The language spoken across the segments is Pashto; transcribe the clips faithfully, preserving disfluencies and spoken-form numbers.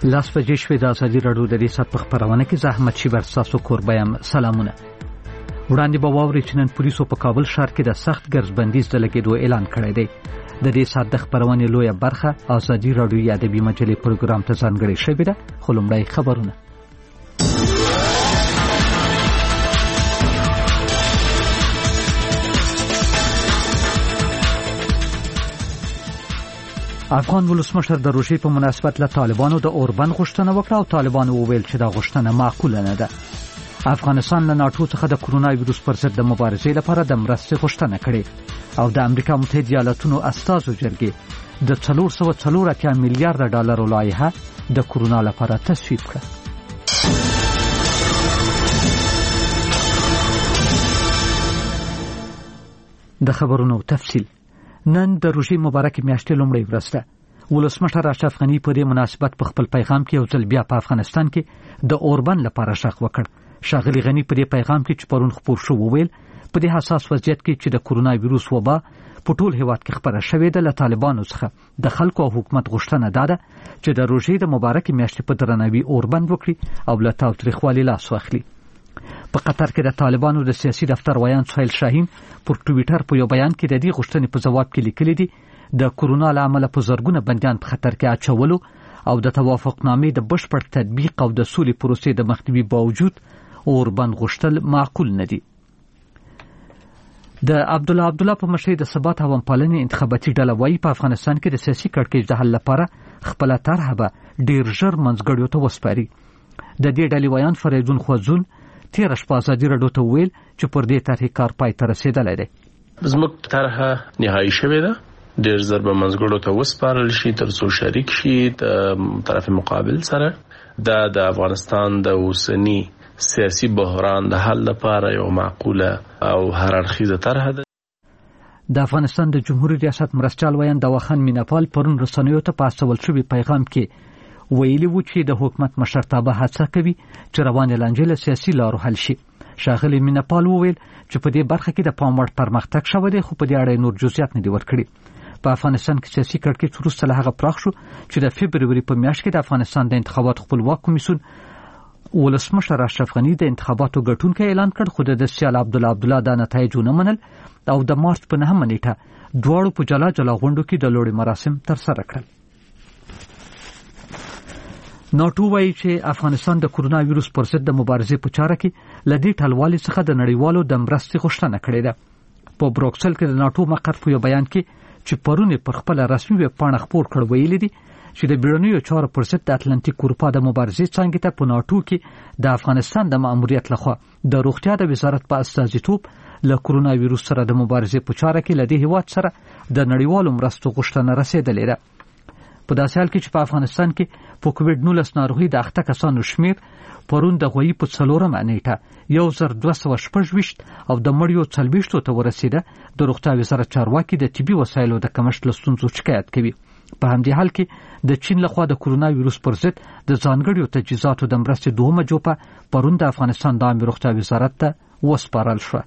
لاس بجې شوې د ازادي راډیو د دې سات په خبرونه کې زحمت شي ورساسو کوربایم سلامونه. وړاندې به واوري چې نن پولیسو په کابل ښار کې د سخت ګرځبندیز د لګېدو اعلان کړی دی. د دې سات د خبرونه لویه برخه ازادي راډیو یا ادبي مجلې پروګرام ته ځانګړې شوې ده. خو لومړی خبرونه. افغان ولسمشر د روژې په مناسبت له طالبانو د اوربند غوښتنه وکړه او طالبانو وویل چې دا غوښتنه معقوله نه ده. افغانستان له ناټو څخه د کرونا وایرس پر ضد د مبارزې لپاره د مرستې غوښتنه کړې او د امریکا متحده ایالاتونو استازو جرګې د څلور سوه څلور اتیا میلیارډ ډالرو لایحه د کرونا لپاره تصویب کړه. د خبرونو تفصیل. نن د روژې مبارکې میاشتې لومړۍ ورځ ده. ولسمشر اشرف غني په دې مناسبت په خپل پیغام کې یو ځل بیا په افغانستان کې د اوربند لپاره شغ وکړ. ښاغلي غني په دې پیغام کې چې پرون خپور شو وویل په دې حساس وضعیت کې چې د کرونا وایرس وبا په ټول هیواد کې خبره شوې ده له طالبانو څخه د خلکو او حکومت غوښتنه ده چې د روژې د مبارکې میاشتې په درناوي اوربند وکړي او له تاوتریخوالي لاس واخلي. په قطر کې د طالبانو د سیاسي دفتر ویان سهیل شاهین پر ټویټر په یو بیان کې د دې غوښتنې په جواب کې لیکلي دي د کرونا له امله په زرګونه بندیان په خطر کې اچولو او د توافقنامې د بشپړ تطبیق او د سولې پروسې د مخنیوي باوجود اوربند غوښتل معقول نه دي. د عبد الله عبد الله په مشرۍ د ثبات او همپالنې انتخاباتي ډله وايي په افغانستان کې د سیاسي کړکېچ د حل لپاره خپل طرحه به ډیر ژر منځګړیو ته وسپاري. د دې ډلې ویان فریدون خوځون تیر شپه ازادي راډیو ته ویل چې پر دې طرحې کار پای ته رسیدلی دی. زموږ طرحه نهایي شوې ده، ډېر ژر به منځګړو ته وسپارل شي تر څو شریک شي د طرف مقابل سره. دا د افغانستان د اوسني سیاسي بحران د حل لپاره یو معقوله او هر اړخیزه طرحه ده. د افغانستان د جمهوریت ریاست مرستیال ویان دواخان میناپال پرون رسنیو ته په استول شوي پیغام کې ویلي و چې د حکومت مشرتابه هڅه کوي چې روانې لانجې له سیاسي لارو حل شي. ښاغلي میناپال وویل چې په دې برخه کې د پام وړ پرمختګ شوی دی خو په دې اړه نور جزئیات نه دي ورکړي. په افغانستان کې سیاسي کړکېچ وروسته له هغه پراخ شو چې د فبروري په میاشت کې د افغانستان د انتخاباتو خپلواک کمیسیون ولسمشر اشرف غني د انتخاباتو ګټونکی اعلان کړ خو د سیال عبد الله عبد الله د نتایج ونه منل او د مارچ په نهمه نیټه دواړو په جلا جلا غونډو کې د لوړې مراسم ترسره کړل. ناټو وایي چې افغانستان د کرونا وایرس پر ضد د مبارزې په چاره کې له دې ټلوالې څخه د نړیوالو د مرستې غوښتنه کړې ده. په بروکسل کې د ناټو مقر په یو بیان کې چې پرون پر خپل رسمي ویب پاڼه خپور کړ ویلي دي چې د بیړنیو چارو پر ضد د اتلانتیک اروپا د مبارزې څانګې ته په ناټو کې د افغانستان د ماموریت لخوا د روغتیا د وزارت په استازیتوب له کرونا وایرس سره د مبارزې په چاره کې له دې هیواد سره د نړیوالو مرستو غوښتنه رسیدلې ده. په داسې حال کې چې په افغانستان کې په کووډ نولس ناروغي د اخته کسانو شمیر پرون د غوي په څلورمه نیټه یو زر دوه سوه شپږ ویشت او د مړیو څلوېښتو ته ورسېده. د روغتیا وزارت چارواکي د طبي وسایلو د کمښت له ستونزو شکایت کوي. په همدې حال کې د چین لخوا د کرونا وایرس پر ضد د ځانګړیو تجهیزاتو د مرستې دوهمه جوپه پرون د افغانستان د عامه روغتیا وزارت ته وسپارل شوه.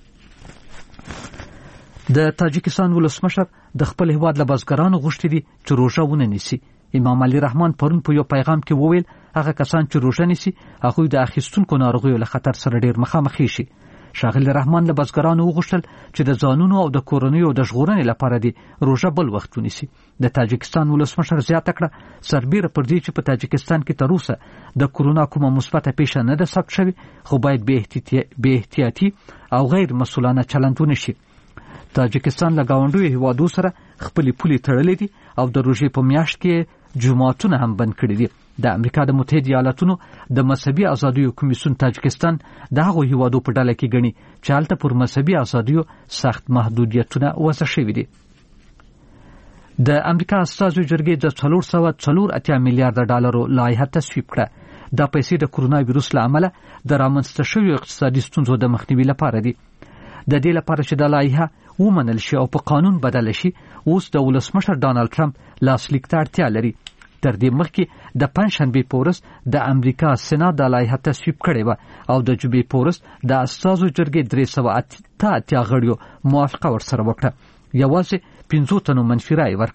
د تاجکستان ولسمشر د خپل هیواد له بزګرانو غوښتي دي چې روژه ونه نیسي. امام علي رحمان پرون په یو پیغام کې وویل هغه کسان چې روژه نیسي هغه د اخیستونکو ناروغیو له خطر سره ډیر مخامخ شي. ښاغلي رحمان له بزګرانو وغوښتل چې د ځانونو او د کورنیو د ژغورنې لپاره دی روژه بل وخت ونیسي. د تاجکستان ولسمشر زیاته کړه سربیره پر دې چې په تاجکستان کې تر اوسه د کرونا کومه مثبته پیښه نه ده ثبت شوې خو باید بې احتیاطي او غیر مسؤلانه چلند ونشي. تاجکستان له ګاونډیو هیوادو سره خپلې پولې تړلې دي او د روژې په میاشت کې جوماتونه هم بند کړي دي. د امریکا د متحده ایالاتونو د مذهبي ازادیو کمیسیون تاجکستان د هغو هیوادو په ډله کې ګڼي چې هلته پر مذهبي ازادیو سخت محدودیتونه وضع شوي دي. د امریکا استازو جرګې د څلور سوه څلور اتیا میلیارډ ډالرو لایحه تصویب کړه. دا پیسې د کرونا وایرس له امله د رامنځته شویو اقتصادي ستونزو د مخنیوي لپاره دي. د دې لپاره چې د لایحه ومنل شي او په قانون بدل شي اوس د ولسمشر ډانلډ ټرمپ لاسلیک ته اړتیا لري. تر دې مخکې د پنځشنبې په ورځ د امریکا سېنات د لایحه تصویب کړې وه او د جمعې په ورځ د استازو جرګې درې سوه اته اتیا غړیو موافقه ورسره وکړه. یوازې پنځو تنو منفي رایې ورکړې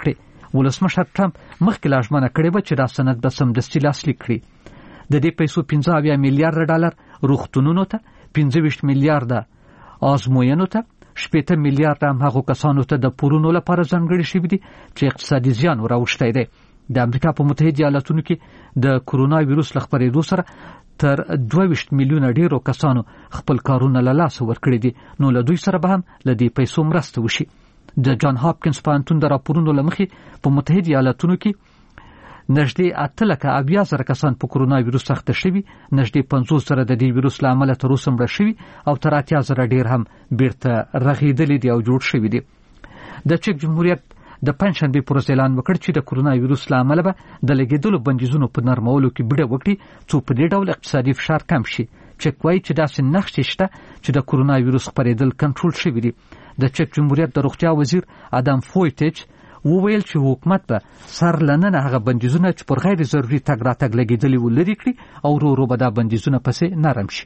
ولسمشر ټرمپ مخکې لا ژمنه کړې وه چې دا سند به سمدستي لاسلیک کړي. د دې پیسو پنځه اویا میلیارډ ډالر روغتونونو ته، پنځه ویشت میلیارډ آزموینو ته، شپېته میلیارډ هم هغو کسانو ته د پورونو لپاره ځانګړي شوي دي چې اقتصادي زیان وراوښتی دی. د امریکا په متحده ایالاتونو کې د کورونا ویروس له خپرېدو سره تر دوه ویشت میلیونه ډیرو کسانو خپل کارونه له لاسه ورکړي دي، نو له دوی سره به هم له دې پیسو مرسته وشي. د جان هاپکینز پوهنتون د راپورونو له مخې په متحده ایالاتونو کې نږدې اته لکه اویا زره کسان په کورونا ویروس اخته شوي، نږدې پنځوس زره د دې ویروس له امله تر اوسه مړه شوي او تر اتیا زره ډیر هم بیرته رغېدلي دي او جوړ شوي دي. د چک جمهوریت د پنځشنبې پر ورځ اعلان وکړ چې د کورونا ویروس له امله به د لګېدلو بندیزونو په نرمولو کې بیړه وکړي څو په دې ډول اقتصادي فشار کم شي. چک وایي چې داسې نښې شته چې د کورونا ویروس خپرېدل کنټرول شوي دي. د چک جمهوریت د روغتیا وزیر ادم فویټیچ وویل چې حکومت به سر لننه هغه بندیزونه چې پر غیر ضروري تګ راتګ لګېدلي و لرې کړي او ورو ورو به دا بندیزونه پسې نرم شي.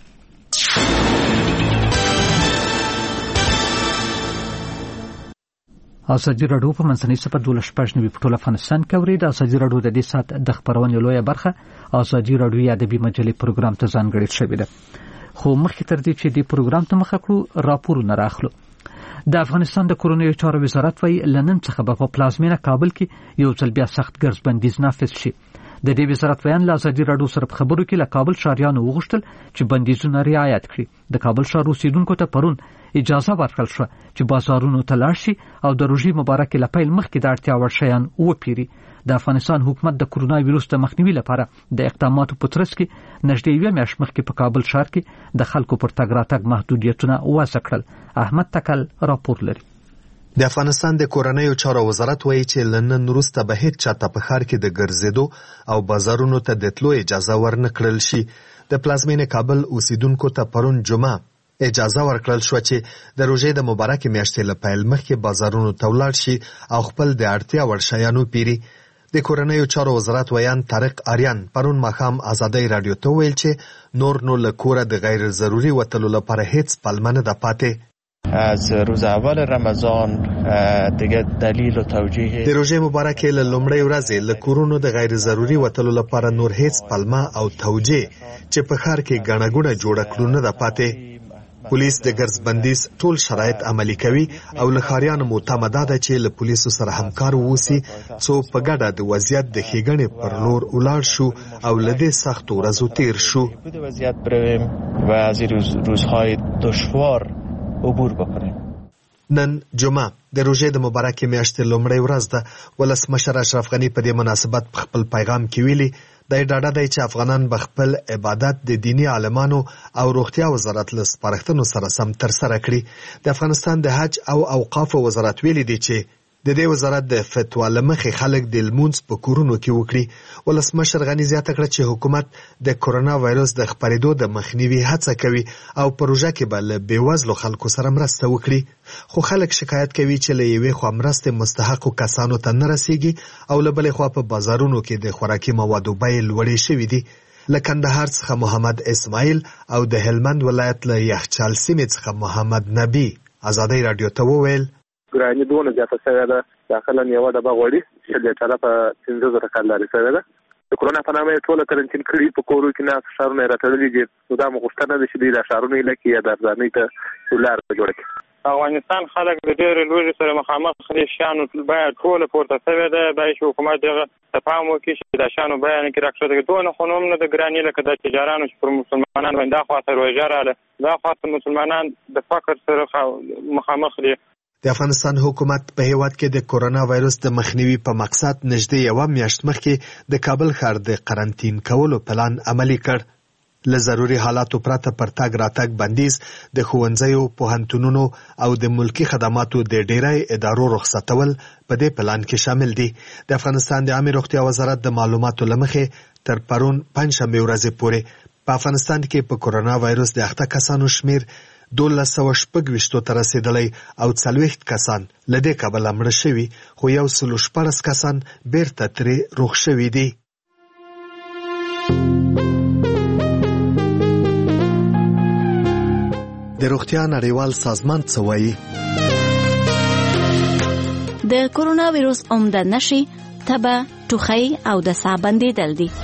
ازادي راډیو په منځنۍ صفر دولس شپږ نوي په ټول افغانستان کې اورېده. ازادي راډیو د دې ساعت د خبرونې لویه برخه ازادي راډیو ادبي مجلې پروګرام ته ځانګړې شوې ده. خو مخکې تر دې چې دې پروګرام ته مخه کړو راپورونه راخلو. د افغانستان د کورونیو چارو وزارت وايي لنن څخه به په پلازمینه کابل کې یو ځل بیا سخت ګرځ بندیز نافذ شي. د دې وزارت ویان له ازادي راډیو سره په خبرو کې له کابل ښاریانو وغوښتل چې بندیزونه رعایت کړي. د کابل ښار اوسیدونکو ته پرون اجازه ورکړل شوه چې بازارونو ته لاړ شي او د روژې مبارکې له پیل مخکې د اړتیا وړ شیان وپیري. د افغانستان حکومت د کورونا ویروس د مخنیوي لپاره د اقداماتو په ترڅ کې نږدې یوه میاشت مخکې په کابل ښار کې د خلکو پر تګ راتګ محدودیتونه وضع کړل. احمد تکل راپور لري. د افغانستان د کورنیو چارو وزارت وایي چې لنن وروسته به هیڅ چاته په ښار کې د ګرځېدو او بازارونو ته د تلو اجازه ورنه کړل شي. د پلازمینې کابل اوسیدونکو ته پرون جمعه اجازه ورکړل شو چې د روژې د مبارکې میاشتې له پیل مخکې بازارونو ته ولاړ شي او خپل د اړتیا وړ شیانو پیري. د کورنیو چارو وزارت ویان طارق آریان پرون ماښام ازادۍ راډیو ته ویل چې نور نو له کوره د غیر ضروري وتلو لپاره هیڅ پلمه نه ده پاتې. از روز اول رمضان دیگه دلیل و توجیه د روژې مبارکې له لومړۍ ورځې له کورونو د غیر ضروري وتلو لپاره نور هیڅ پلمه او توجیه چې په ښار کې ګڼه ګوڼه جوړه کړو نه ده پاتې. پولیس د ګرځ بندیز ټول شرایط عملي کوي او له ښاریانو مو تمه ده چې له پولیسو سره همکار واوسي څو په ګډه د وضعیت د ښېګڼې پر لور ولاړ شو او له دې سختو ورځو تیر شو. وضعیت برویم و از این روز روزهای دشوار عبور بکنیم. نن جمعه د روژې د مبارکې میاشتې لومړۍ ورځ ده. ولسمشر اشرف غني په دې مناسبت په خپل پیغام کې ویلي دا ډاډه دی چې افغانان به خپل عبادت د دینی عالمانو او روغتیا وزارت له سپارښتنو سره سم ترسره کړي. د افغانستان د حج او اوقافو وزارت ویلي دی چې د دې وزارت د فتوا له مخې خلک د لمونځ په کورونو کې وکړي. ولسمشر غني زیاته کړه چې حکومت د کورونا وایرس د خپرېدو د مخنیوي هڅه کوي او پروژه کې به له بېوزلو خلکو سره مرسته وکړي. خو خلک شکایت کوي چې له یوې خوا مرستې مستحقو کسانو ته نه رسیږي او له بلې خوا په بازارونو کې د خوراکي موادو بیې لوړې شوي دي. له کندهار څخه محمد اسماعیل او د هلمند ولایت له یخچال سیمې څخه محمد نبی ازادۍ راډیو ته وویل ګراني دونه زیاته شوې ده. داخله یوه ډبه غوړي چې لیټره په پنځه زره کال شوې ده. د کرونا په نامه یې ټوله کرنټین کړي، په کورو کې نه ښارونه یې راټوللي دي. نو دا مو غوښتنه ده چې دوی دا ښارونه یې لکې یا د ارزانۍ ته لاره جوړه کړي. افغانستان خلک د ډېرې لوږې سره مخامخ دي. شیانو بیه ټوله پورته شوې ده. باید چې حکومت دغه ته پام وکړي چې د شیانو بیه نه کړي راکښته کړي. دونه خو نو هم نه ده ګراني لکه د تجارانو چې پر مسلمانانو باندې دا خواته روژه راغله، دا خواته مسلمانان د فقر سره مخامخ دي. د افغانستان حکومت په هیواد کې د کورونا وایرس د مخنیوي په مقصد نږدې یوه میاشت مخکې د کابل ښار د قرنطین کولو پلان عملي کړ. له ضروري حالاتو پرته پر تګ راتګ بندیز، د ښوونځیو، پوهنتونونو او د ملکي خدماتو د ډیری ادارو رخصتول په دې پلان کې شامل دي. د افغانستان د عامه روغتیا وزارت د معلوماتو له مخې تر پرون پنجشنبې ورځې پورې په افغانستان کې په کورونا وایرس د اخته کسانو شمیر دولس سوه شپږ ویشتو ته رسېدلی او څلوېښت کسان له دې کبله مړه شوي، خو یو سل او شپاړس کسان بیرته ترې روغ شوي دي. د روغتیا نړیوال سازمان څه وایي؟ د کورونا وایروس عمده نشي تبه، ټوخی او د ساه بندیدل دي.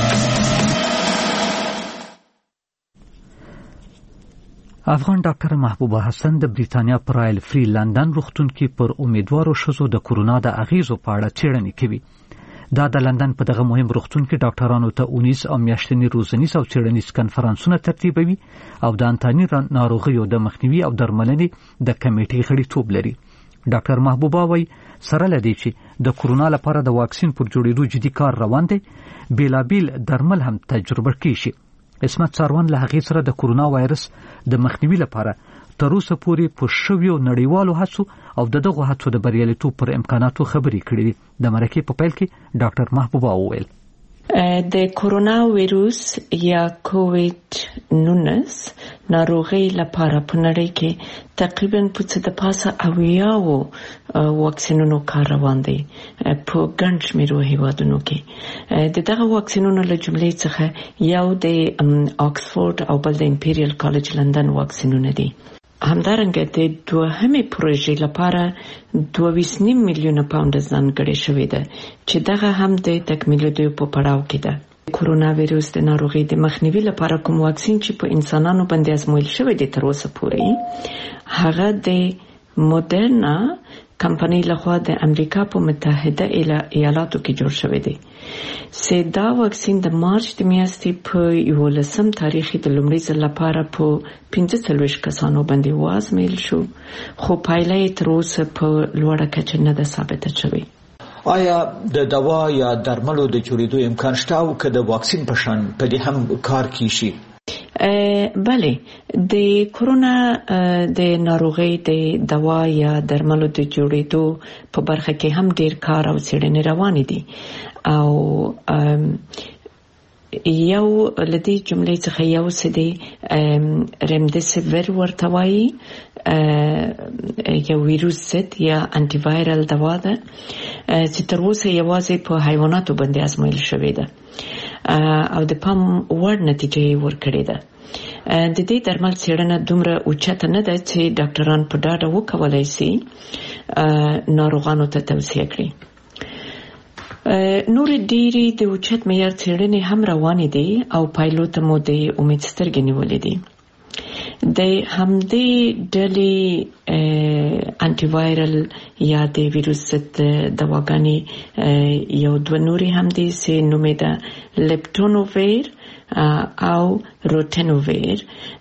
افغان ډاکټر محبوبه حسن د بریتانیا پر رایل فری لندن روغتون کې پر امیدوارو ښځو د کورونا د اغیزو په اړه څېړنې کوي. دا د لندن په دغه مهم روغتون کې ډاکټرانو ته اونیز او میاشتنی روزنیز او څېړنیز کنفرانسونه ترتیبوي او د انتاني ناروغیو د مخنیوي او درملنې د کمیټې غړیتوب لري. ډاکټر محبوبه وايي سره لدی چې د کورونا لپاره د واکسین پر جوړېدو جدي کار روان دی، بیلابیل درمل هم تجربه کیږي. اسمت ساروان له هغې سره د کورونا وایرس د مخنیوي لپاره تر اوسه پورې په شویو نړیوالو هڅو او د دغو هڅو د بریالیتوب پر امکاناتو خبرې کړې دي. د مرکې په پیل کې ډاکټر محبوبه وویل د کورونا وایروس یا کووید نولس ناروغي لپاره په نړۍ کې تقریبا په څه د پاسه اویاو واکسینونو کار روان دی په ګڼ شمېرو هیوادونو کې. د دغه واکسینونو له جملې څخه یو د آکسفورد او بل د امپیریل کالج لندن واکسینونه دي. همدارنګه د دوهمې پروژې لپاره دوه ویشت نیم میلیونه پاونډ ځانګړې شوې ده چې دغه هم د تکمیلېدو په پړاو کې ده. کورونا وایروس د ناروغۍ د مخنیوي لپاره کوم واکسین چې په انسانانو باندې ازمویل شوی دی تر اوسه پورې هغه د موډرنا کمپنۍ لخوا د امریکا په متحده ایالاتو کې جوړ شوی دی. سه دا واکسین د مارچ د میاشتې په یولسم تاریخ د لومړي ځل لپاره په پنځه څلوېښت کسانو باندې وازمویل شو، خو پایله یې تر اوسه په لوړه کچه نه ده ثابته شوې. آیا د دوا یا درملو د جوړېدو امکان شته او که د واکسین په شان په دې هم کار کیږي؟ بله، د کورونا د ناروغۍ د دوا یا درملو د جوړېدو په برخه کې هم ډیر کار او څېړنې روانې دي او یو لدی جملې څخه یو څه دی ریمدیسیویر ورته وایي، یو ویروس ضد یا انټي وایرل دوا ده چې تر اوسه یوازې په حیواناتو باندې ازمویل شوې ده او د پام وړ نتیجه ورکړې ده. د دې درمل څېړنه دومره اوچته نه ده چې ډاکټران په ډاډه وکولای شي ناروغانو ته توصیه کړي. نور ډېری د اوچت معیار څېړنې هم روانې دي او پایلو ته مو د امید سترګې نیولې دي. د همدې ډلې انټي وایرل یا د ویروس ضد دواګانې یو دوه نورې هم دي چې نوم یې ده لیپټونوویر او روټینوویر.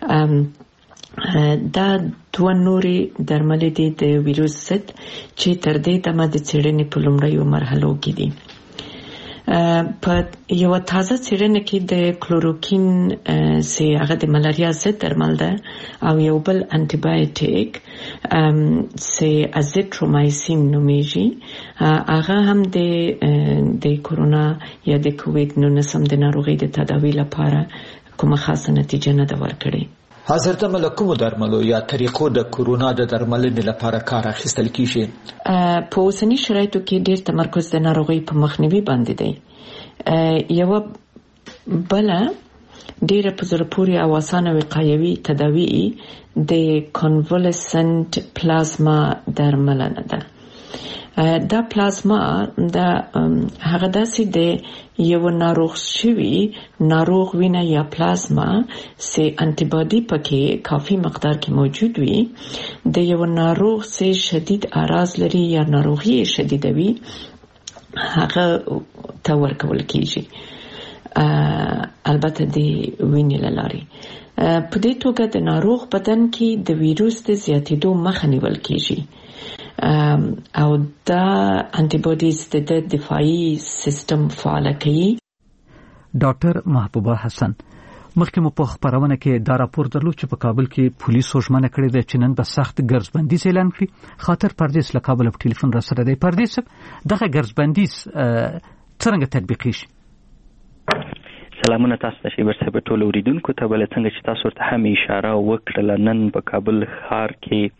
دا دوه نورې درمل دي د ویروس ضد چې تر دې دمه د څېړنې په لومړیو مرحلو کې دي. په یو تازه څېړنه کې د کلوروکین چې هغه د ملاریا ضد درمل ده او یو بل انټي بایوټیک چې ازیترومایسین نومیږي هغه هم د د کورونا یا د کووید نولس د ناروغۍ د تداوی لپاره کومه خاصه نتیجه نه ده ورکړې. حاضر ته ملکومو درملو یا طریقو د کورونا د درملنې لپاره کار اخیستل کیږي؟ په اوسني شرایطو کې ډیر تمرکز د ناروغۍ په مخنیوي باندې دی. یو بل ډیر په زړه پورې او اسانه وقایوي تداوی د کنوالسنت پلازما درملنه ده. دا پلازما دا هغه داسې د یو ناروغ شوی ناروغ وینه یا پلازما چې انټي باډي پکې کافي مقدار کې موجود وي د یو ناروغ چې شدید اعراض لري یا ناروغي شدیده وي هغه ته ورکول کیږي، البته د وینې له لارې. په دې توګه د ناروغ بدن کې د ویروس د زیاتېدو مخه نیول کیږي او دا انټي باډیز د دفاعي سیستم فعال کوي. ډاکټر محبوبه حسن مخکې مو په خبرونه کې دا راپور درلود چې په کابل کې پولیسو ژمنه کړې ده چې نن به سخت ګرځبندیز اعلان کړي. خاطر پردیس له کابل په ټلیفون را سره دی. پردیس دغه ګرځبندیز څنګه تطبیق شي؟ سلامونه تاسو ته شیبر صاحب ټول اوریدونکو ته. بل څنګه چې تاسو ته هم اشاره وکړه نن په کابل ښار کې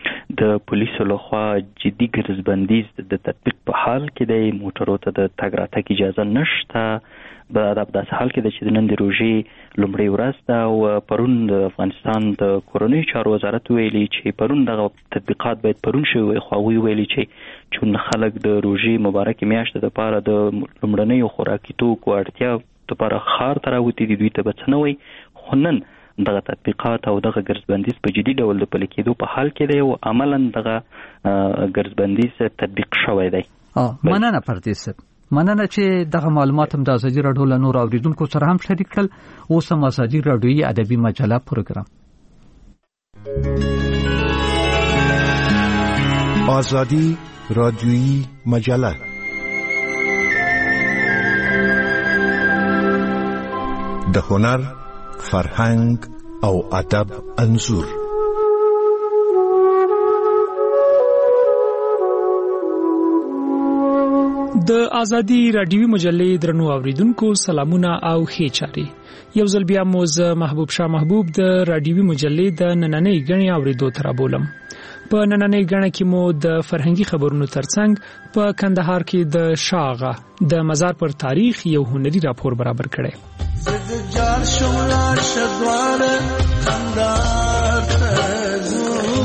د پولیسو لخوا جدي ګرځبندیز د تطبیق په حال کې دی. موټرو ته د تګ راتګ اجازه نشته. په داسې حال کې د چې نن د روژې لومړۍ ورځ ده او پرون د افغانستان د کورنیو چارو وزارت ویلي چې پرون دغه تطبیقات باید پرون شوي وي، خو هغوی ویلي چې چون خلک د روژې مبارکې میاشتې دپاره د لومړنیو خوراکي توکو اړتیا دپاره ښار ته راوتي دي، دوی ته به څه نه وایي. خو نن دغه تطبیقات او دغه ګرځبندیز په جدي ډول د پلي کېدو په حال کې دی او عملا دغه ګرځبندیز تطبیق شوی دی. مننه پردیس صاحب، مننه چې دغه معلومات هم د ازادي راډیو له نور اوریدونکو سره هم شریک کړل. اوس هم ازادي راډیوي ادبي مجله پروګرام ازادي راډیوي مجله د هنر، فرهنګ او ادب انځور. د ازادي راډیوي مجلې درنو اوریدونکو سلامونه او ښې چاري. یو ځل بیا مو زه محبوب شاه محبوب د راډیوي مجلې د نننۍ غني اوریدو تر بولم. په نننۍ غنه کې مو د فرهنګي خبرونو ترڅنګ په کندهار کې د شاغه د مزار پر تاریخ یو هنري راپور برابر کړي. زد جار شملار شدوار کندهار تزو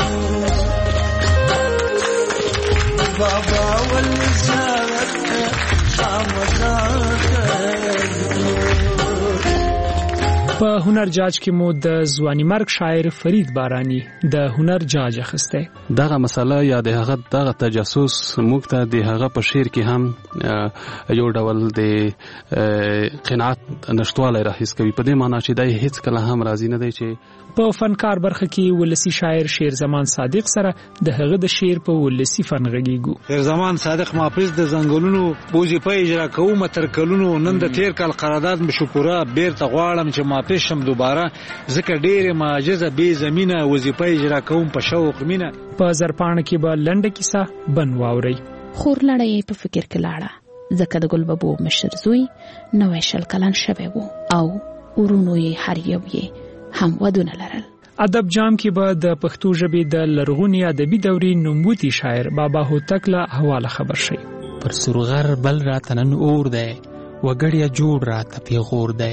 بابا والزارت شامزات په هنر جاج کې مو د ځواني مرګ شاعر فرید بارانی د هنر جاج اخسته. دغه مسله یا د هغه دغه تجسس موږ ته د هغه په شعر کې هم یو ډول د قناعت نشټوالی راحیس کوي، په دې معنی چې دی هیڅ کله هم راضي نه دی. چې په فنکار برخه کې ولسی شاعر شیر زمان صادق سره د هغه د شعر په ولسی فن غږیږو. شیر زمان صادق ماپس د زنګلونو بوزي په اجرا کوم ترکلونو نن د تیر کال قرارداد مشکوره بیرته غواړم چې ماپس شم دوباره ذکر ډیر معجزه به زمينه وظیفه اجرا کوم په شوق مینه. په زرپان کې به لنډه کیسه بن واوري. خور لړۍ په فکر کې لاړه ځکه د ګلبابو مشر زوی نوې شل کلن شوی وو او ورونو یې هر یو یې هم ودونه لرل. ادب جام کې به د پښتو ژبې د لرغونی ادبي دورې نوموتی شاعر بابا هوتک له حواله خبر شي. پر سرغر بل راتنن اور دی وګړیا جوړ راته پیغور دی،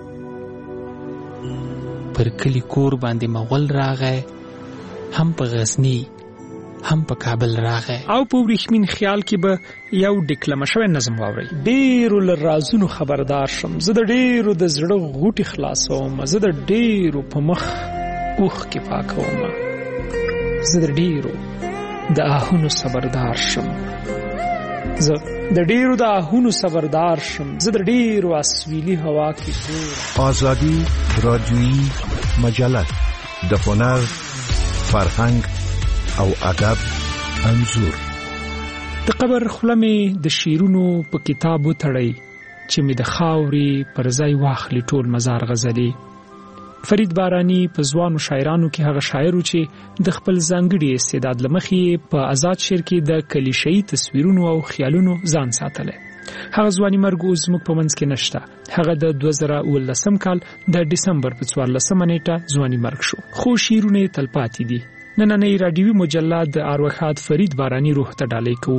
پر کلی کور باندې مغول راغی هم په غزنی هم په کابل راغی. او په ورېښمین خیال کې به یو ډیکلمه شوی نظم واوري. ډیرو له رازونو خبردار شم، زه د ډیرو د زړه غوټي خلاصوم، زه د ډیرو په مخ اوخ کې پاکوم، زه د ډیرو د آهونو صبردار شم، زه د ډیرو د آهونو صبردار شم، زه د ډیرو اسویلي هوا کې ګور. ازادي راډیوي مجله د هنر، فرهنګ او ادب انځور. د قبر خلمې د شیرونو په کتابو تړي چې می د خاوري پر ځای واخلي ټول مزار غزلي. فرید بارانی په ځوانو شاعرانو کې هغه شاعر چې د خپل ځانګړي استعداد لمخې په آزاد شعر کې د کلیشه‌ای تصویرونو او خیالونو ځان ساتلی. هغه ځواني مرګ اوس زموږ په منځ کې نشته. هغه د دوه زره اوولسم کال د ډسمبر په څوارلسمه نیټه ځواني مرګ شو، خو شعرونه یې تلپاتې دي. نننۍ راډیوي مجله د اروخات فرید بارانی روح ته ډالۍ کوو.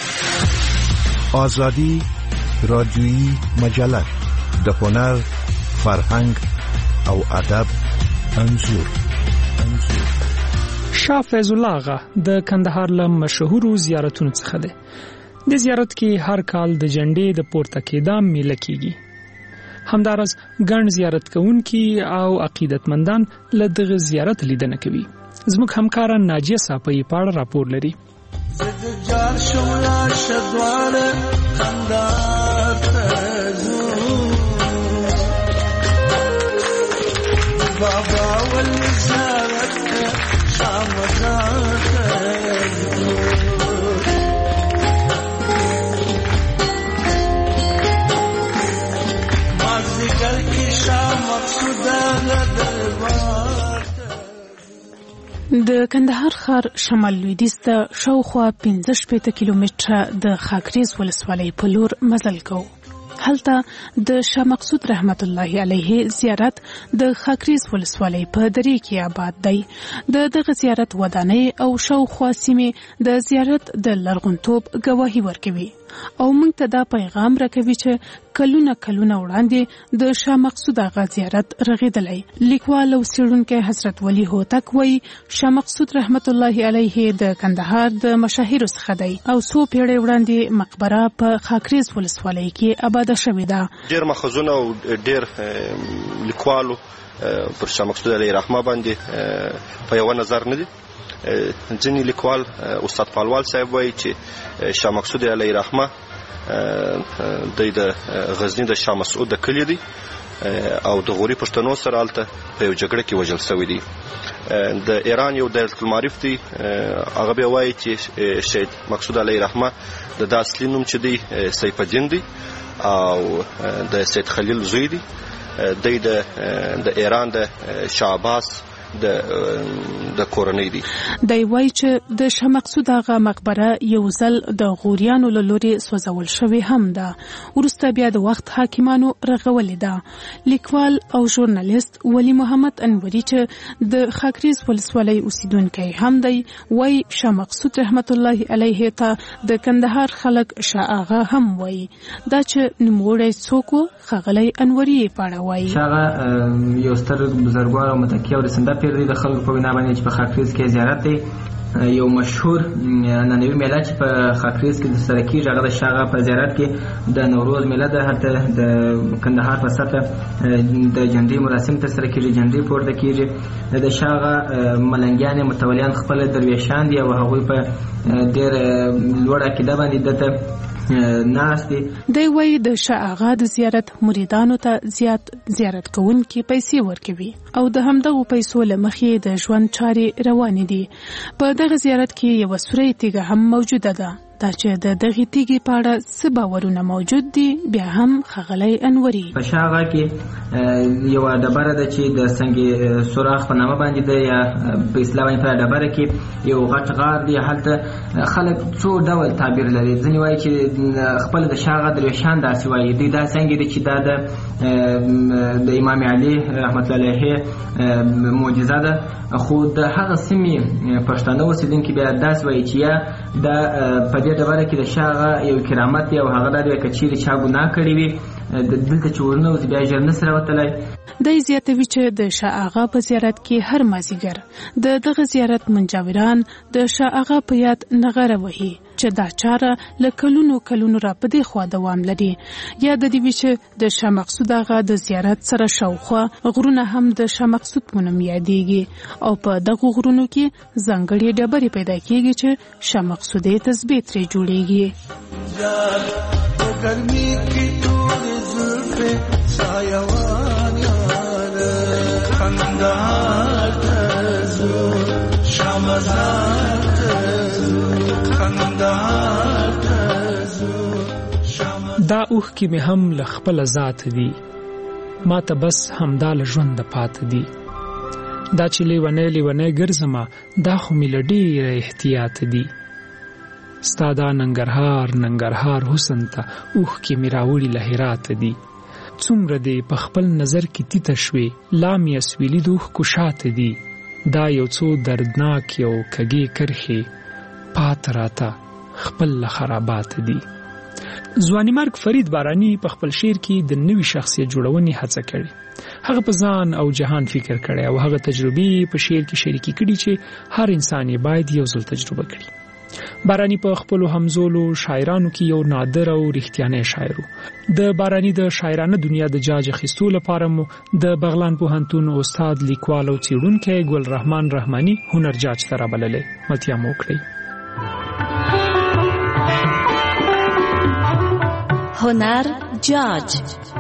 ازادي راډیوي مجله د هنر، فرهنګ او ادب انځور. شاه فیض الله غا د کندهار له مشهورو زیارتونو څخه دی. د زیارت کې هر کال د جنډې د پورته کېدا میله کیږي. همدارس ګڼ زیارت کوونکي او عقیدتمندان له دغه زیارت لیدنه کوي. زموږ همکار ناجیه صاحب په اړه راپور لري. زد جار شملار شدوار کندهار تزو بابا والزارت شامزات مازدیګر کې شاه مقصوده دربار. د کندهار ښار شمال لویدیځ ته شاوخوا پنځه شپېته کیلومتره د خاکریز ولسوالۍ په لور مزل کوو. هلته د شاه مقصود رحمت الله علیه زیارت د خاکریز ولسوالۍ په درې کې آباد دی. د دغه زیارت ودانۍ او شاوخوا سیمې د زیارت د لرغونتوب ګواهي ورکوي او موږ ته دا پیغام راکوي چې کلونه کلونه وړاندې د شاه مقصود آغا زیارت رغیدلی. لیکوال او څېړونکی حضرت ولی هوتک وایي شاه مقصود رحمت الله علیه د کندهار د مشاهیرو څخه دی او څو پیړۍ وړاندې مقبره په خاکریز ولسوالۍ کې آباده شوې ده. ډېر ماخذونه او ډېر لیکوالو پر شاه مقصود علیه رحمه باندې په یو نظر نه دي. ځینې لیکوال استاد پالوال صاحب وایي چې شاه مقصود علیه رحمه د غزنی د شاه مسعود د کلی دی او د غوري پښتنو سره هلته په یو جګړه کې وژل شوی دی. د ایران یو دایره المعارف دی، هغه بیا وایي چې شهید مقصود علیه رحمه د دا اصلي نوم چې دی سیف الدین دی او د سید خلیل زوی دی. دی د ایران د شاه عباس د د کورنۍ دی. دی وایي چې د شاه مقصود آغا مقبره یو ځل د غوریانو له لورې سوځول شوې هم ده، وروسته بیا د وخت حاکمانو رغولې ده. لیکوال او ژورنالیست ولی محمد انوري چې د خاکریز ولسوالۍ اوسیدونکی هم دی وایي شاه مقصود رحمت الله علیه ته د کندهار خلک شاه آغا هم وایي. دا چې نوموړی څوک و ښاغلی انوري یې په اړه وایي. شاه آغا یو ستر بزرګوار او متقي او رسنده پیر دی. د خلکو په وینا باندې چې په خاکریز کې زیارت دی، یو مشهور ننوي میله چې په خاکریز کې د سره کېږي هغه د شاه آغا په زیارت کې د نوروز میله ده. هلته د کندهار په سطحه د جنډۍ مراسم ترسره کېږي، جنډۍ پورته کېږي. د شاه آغا ملنګیان متولیان خپل درویشان دي او هغوی په ډېر لوړ عقیده باندې دته ناست دي. دی وایي د شاه آغا د زیارت مریدانو ته زیات زیارت کوونکي پیسې ورکوي او د همدغو پیسو له مخې د ژوند چارې روانې دي. په دغه زیارت کې یوه سوری تیږه هم موجوده ده. دا چې د دغې تیږې په اړه څه باورونه موجود دي بیا هم ښاغلی انوري. په شاه آغا کې یوه ډبره ده چې د سنگ سوراخ په نامه باندې ده، یا په اصطلاح باندې په ډبره کې یو غټ غار دی. هلته خلک څو ډول تعبیر لري. ځینې وایي چې خپل د شاه آغا درویشان داسې وایي، دوی دا څنګه دي چې دا د د امام علي رحمت الله علیه معجزه ده. خو د هغه سیمې پښتانه اوسېدونکي بیا داسې وایي چې یا دا په دې ډبره کې د شاه آغا یو کرامت دی او هغه دا دی که چیرې چا ګناه کړې وي دلته چې ورنوځي بیا ژر نسي راوتلی. دی زیاتوي چې د شاه آغا په زیارت کې هر مازیګر د دغه زیارت منجاوران د شاه آغا په یاد نغاره وهي چې دا چاره له کلونو کلونو را په دې خوا دوام لري. یاد دې وي چې د شاه مقصود آغا د زیارت سره شاوخوا غرونه هم د شاه مقصود په نوم یادېږي او په دغو غرونو کې ځانګړې ډبرې پیدا کېږي چې شاه مقصود یې تسبیح ترې جوړېږي. دا اوخ کې مې هم له خپل ذات دي، ما ته بس همدا له ژوند پات دي. دا چې لیونی لیونی ګرځمه دا خو مې له ډېره احتیاط دي. ستا دا ننګرهار ننګرهار حسن ته اوخ کې مې راوړي له هرات دي. څومره دې په خپل نظر کې تیته شوې لا مې اسویلي د اوښکو شاته دي. دا یو څو دردناک یو کږې کرښې پات راته خپل له خرابات دي. ځواني مرګ فرید باراني په خپل شعر کې د نوي شخصیت جوړونې هڅه کړې. هغه په ځان او جهان فکر کړی او هغه تجربې په شعر کې شریکې کړي چې هر انسان یې باید یو ځل تجربه کړي. باراني په خپلو همزولو شاعرانو کې یو نادر او رښتیانی شاعر و. د باراني د شاعرانه دنیا د جاج اخیستو لپاره مو د بغلان پوهنتون استاد لیکوال او څېړونکی ګل رحمان رحماني هنر جاج ته رابللی. متیا مو وکړئ. هنر جاج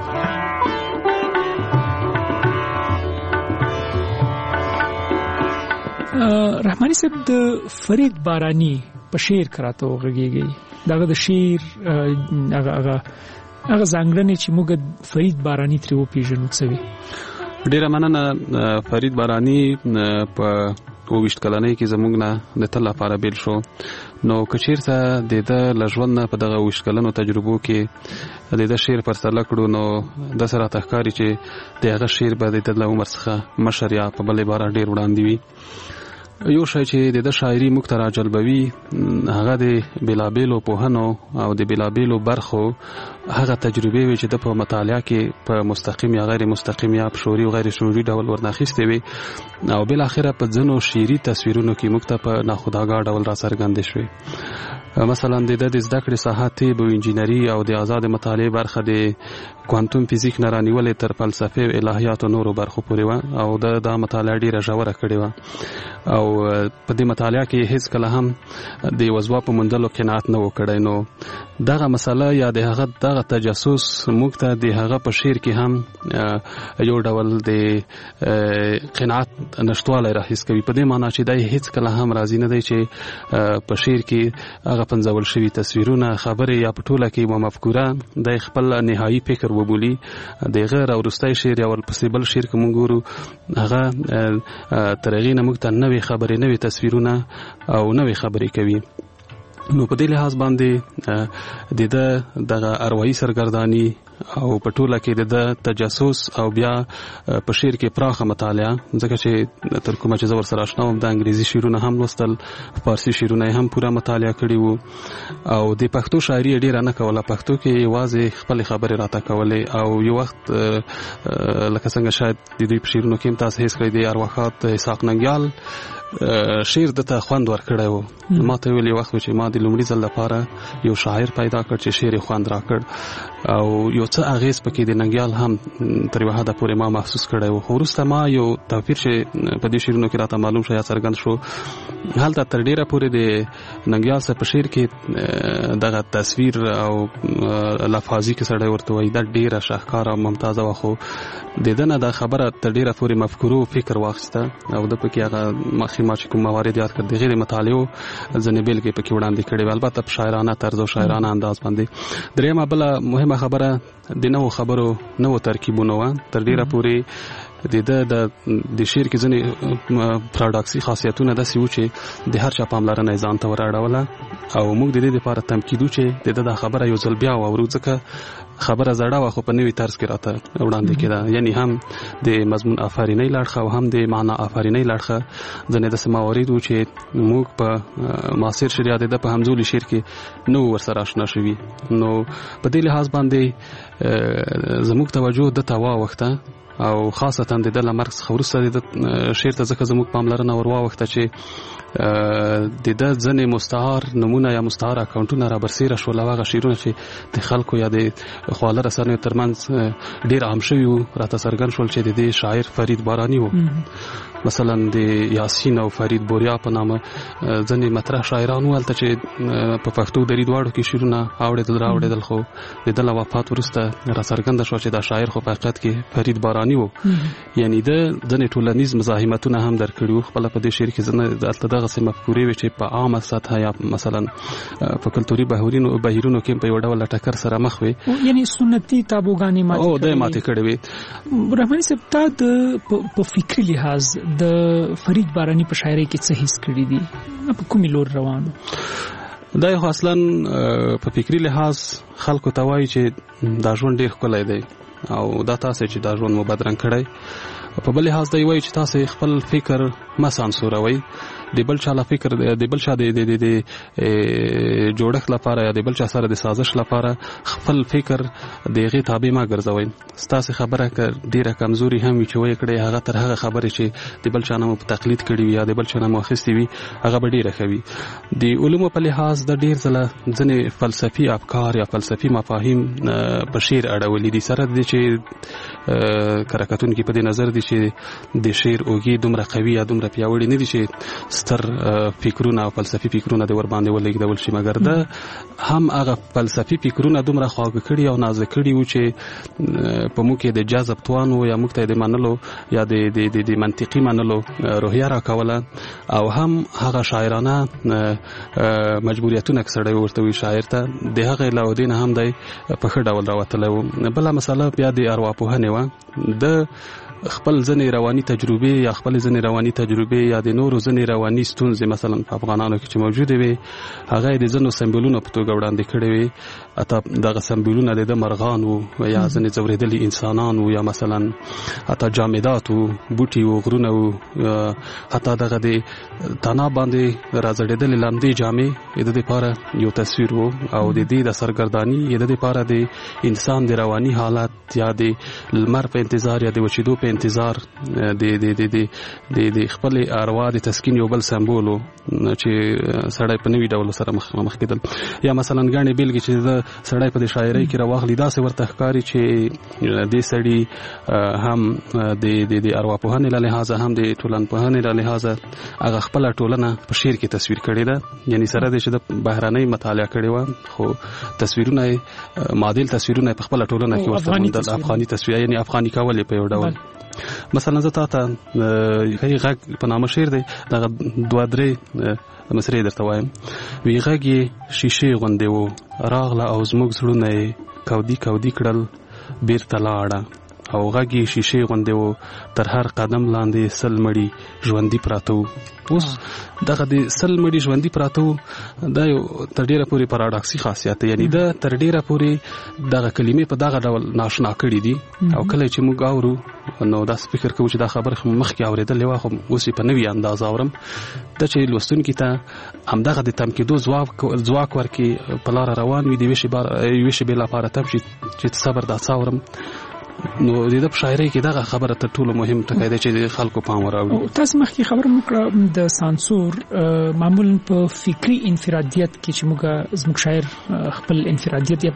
رحماني صاحب د فرید باراني په شعر کراته وغږیږي. دغه د شعر هغه هغه هغه ځانګړنې چې موږ فرید باراني ترې وپېژنو څه وي؟ ډېره مننه. فرید باراني په اوویشت کلنۍ کې زموږ نه د تل لپاره بیل شو نو کچیرته د د لژوند په دغه وشکلنو تجربو کې د د شعر پر سر لکړو نو د سره تخکاری چې د هغه شعر به د د عمر څخه مشر یا په بل عبارت ډیر وړاندې وي. یو شی چې د د شاعري موږ ته راجلبوي هغه د بلابلو پوهنو او د بلابلو برخو هغه تجربه وي چې د په مطالعه کې په مستقیم یا غیر مستقیم یا په شعوري او غیر شعوري ډول ورناخیستې وي او بل اخره په ځنو شعري تصویرونو کې موږ ته په ناخودآګاه ډول را څرګندې شوې. مثلا د د زده کړې ساحه طب او انجینري او د آزاد مطالعه برخه د کوانتوم فزیک نه رانیولې تر فلسفه او الهیات او نورو برخو پورې و او د د مطالعه ډیره ژوره کړې و او په دې مطالعه کې هیڅ کله هم د وزوا په مندلو قناعت نه وکړای. نو دغه مسله یا د هغه دغه تجسس موږ ته د هغه په شعر کې هم یو ډول د قناعت نشټوالی راحیس کوي په دې معنی چې د هیڅ کله هم راضي نه دی چې په شعر کې هغه پنځول شوي تصویرونه خبرې یا په ټوله کې و مفکوره د خپل نهایي فکر وبولي. د غیر او وروستی شعر یا ورپسې بل شعر که موږ ګورو هغه تر هغې نه موږ ته نوې خبرې نوې تصویرونه او نوې خبرې کوي. نو په دې لحاظ باندې د د دغه اروايي سرګرداني او په ټوله کې د تجسس او بیا په شعر کې پراخه مطالعه ځکه چې تر کومه چې زه ورسره آشنا وم د انګریزي شعرونه هم لوستل فارسي شعرونه هم پوره مطالعه کړي وو او د پښتو شاعري ډیره نه کوله پښتو کې یوازې خپل خبرې راته کولې او یو وخت لکه څنګه شاید د دوی په شعرونو کې هم تاسو هیڅ کړی دی ارواښاد اسحاق ننګیال شعر دته خوند ورکړی و. ما ته ویل یو وخت چې ما د لومړي ځل لپاره یو شاعر پیدا کړ چې شعر خوند راکړ او یو څه اغیز پکې د ننګیال هم تر یوه حده پورې ما محسوس کړی و. خو وروسته ما یو توپیر چې په دې شعرونو کې راته معلوم شو یا څرګند شو هلته تر ډیره پورې د ننګیال صاحب په شعر کې دغه تصویر او لفاظي کې سړی ورته وایي دا ډیره شاهکاره او ممتازه وه. خو د ده نه دا خبره تر ډیره پورې مفکورو فکر واخیسته او د پکې هغه ما چې کوم موارد یاد کړ د غیر مطالعو ځنې بیلګې پکې وړاندې کړې البته په شاعرانه طرز او شاعرانه انداز باندې. دریمه بله مهمه خبره د نوو خبرو نوو ترکیبونو وه. تر ډیره پورې د د د شعر کې ځینې پراډاکسي خاصیتونه داسې وو چې د هر چا پاملرنه یې ځان ته وراړوله او موږ د دې دپاره تمکید وو چې د ده دا خبره یو ځل بیا واورو ځکه خبره زړه وه خو په نوي طرز کې راته وړاندې کېده یعنی هم د مضمون آفرینۍ لاړخه او هم د معنا آفرینۍ لاړخه ځینې داسې موارد وو چې موږ په معاصر شعر یا د ده په همزولي شعر کې نه وو ورسره اشنا شوي. نو په دې لحاظ باندې زموږ توجه ده ته واوښته او خاصتا د ده له مرګ څخه وروسته د ده شعر ته ځکه زموږ پاملرنه ور واوښته چې د ده ځینې مستعار نمونه یا مستعار اکاونټونه را برسېره شول او هغه شعرونه چې د خلکو یا د خواله رسنیو ترمنځ ډېر عام شوي وو راته څرګند شول چې د دې شاعر فرید باراني و. مثلا د یاسین او فرید بوریا په نامه ځینې مطرح شاعران وو هلته چې په پښتو دري دواړو کې شعرونه اورېدل راوړېدل خو د ده له وفات وروسته را څرګنده شوه چې دا شاعر خو په حقیقت کې فرید باراني و. یعنی د ځینې ټولنیز مزاحمتونه هم در کړي وو خپله په دې شعر کې دلته دغسې مفکورې وې چې په عامه سطحه یا مثلا په کلتوري بهیرونو کې په یو ډول له ټکر سره مخ وې یعنی سنتي تابوګانې ماتې او د ماتې کړې وې. رحماني صاحب تا د په فکري لحاظ د فرید باراني په شاعرۍ کې څه حس کړي دي په کومې لور روانو؟ دا خو اصلا په فکري لحاظ خلکو ته وایي چې دا ژوند ډېر ښکلی دی او دا تاسې چې دا ژوند مو بدرنګ کړی. په بل لحاظ دا وایي چې تاسې خپل فکر مه سانسوروئ د بل چا له فکر د بل چا د جوړښت لپاره یا د بل چا سره د سازش لپاره خپل فکر د هغې تابع مه ګرځوئ. ستاسې خبره که ډېره کمزوري هم وي چې ویې کړئ هغه تر هغه خبرې چې د بل چا نه مو په تقلید کړي وي یا د بل چا نه مو اخیستې وي هغه به ډېره ښه وي. د علومو په لحاظ د ډېر ځله ځینې فلسفي افکار یا فلسفي مفاهیم په شعر اړولي دي سره د چې کره کتونکي په دې نظر دي چې د شعر اوږې دومره قوي یا دومره پیاوړي نه دي چې ستر فکرونه او فلسفي فکرونه د ور باندې ولېږدول شي مګر ده هم هغه فلسفي فکرونه دومره خواږه کړي او نازه کړي وو چې په موږ کې د جذب توان و یا موږ ته د منلو یا د د منطقي منلو روحیه راکوله او هم هغه شاعرانه مجبوریتونه که سړی ورته وي شاعر ته د هغې له ودې نه هم دی په ښه ډول راوتلی و. بله مسله بیا د ارواپوهنې وه. د خپل ځنې رواني تجربه یا خپل ځنې رواني تجربه یا د نورو ځنې رواني ستونزې مثلا په افغانانو کې چې موجوده وي هغه د ځنو سمبولونو په توګه وړاندې کړي وي اته دغه سمبولونه د مرغان او یا ځنې ځورېدلي انسانان او یا مثلا اته جامدات او بوټي او غرونه او حتی دغه د تنا باندې راځړېدلې لاندې جامې د دې لپاره یو تصویر وو او د دې د سرګردانی د دې لپاره د انسان د رواني حالت یا د لمر په انتظار یا د وچیدو په انتظار د د د د د خپل اروا د تسکین یو بل سمبول چې سړی په نوي ډول سره مخ مخ کېدل یا مثلا غاڼې بیلګې چې د سړی په شاعرۍ کې راوغلي دا څه ورته ښکاری چې د سړی هم د د اروا په هنه له لحاظ هم د ټولن په هنه له لحاظ هغه خپل ټولنه په شعر کې تصویر کړی ده یعنی سره د چې د بهراني مطالعه کړی و خو تصویرونه معادل تصویرونه په خپل ټولنه کې ورته د افغاني تصویر یعنی افغاني کول په یو ډول مثلا زه تاسو هغه غږ په نامه شعر دی دا دوه درې مسرې درته وایم وی غږ شیشه غوندې وو راغله او زموږ زړونه کودي کودي کړل بیرته لاړه او غږ شیشه غوندې وو تر هر قدم لاندې سل مړي ژوندۍ پراته اوس دغه د سل مړي ژوندۍ پراته دا یو تر ډیره پورې پاراډاکسي خاصیت یعنی دا تر ډیره پورې دغه کلمې په دغه ډول ناشنا کړي دي او کله چې موږ اورو نو دا فکر کوو چې دا خبره مخکې اورېدلې وه خو اوس په نوي انداز اورم دا چې لوستونکي ته همدغه د تم کېدو ځواک ځواک ورکړي په لاره روان وي د یوې شېبې لپاره تم شي چې صبر دا څه اورم نو د دې په شاعرۍ کې دغه خبره تر ټولو مهم ټکی دی چې خلکو پام وراوړي تاسو مخکې خبره وکړه د سانسور معمولا په فکری انفرادیت کې چې موږ زموږ شاعر خپل انفرادیت یا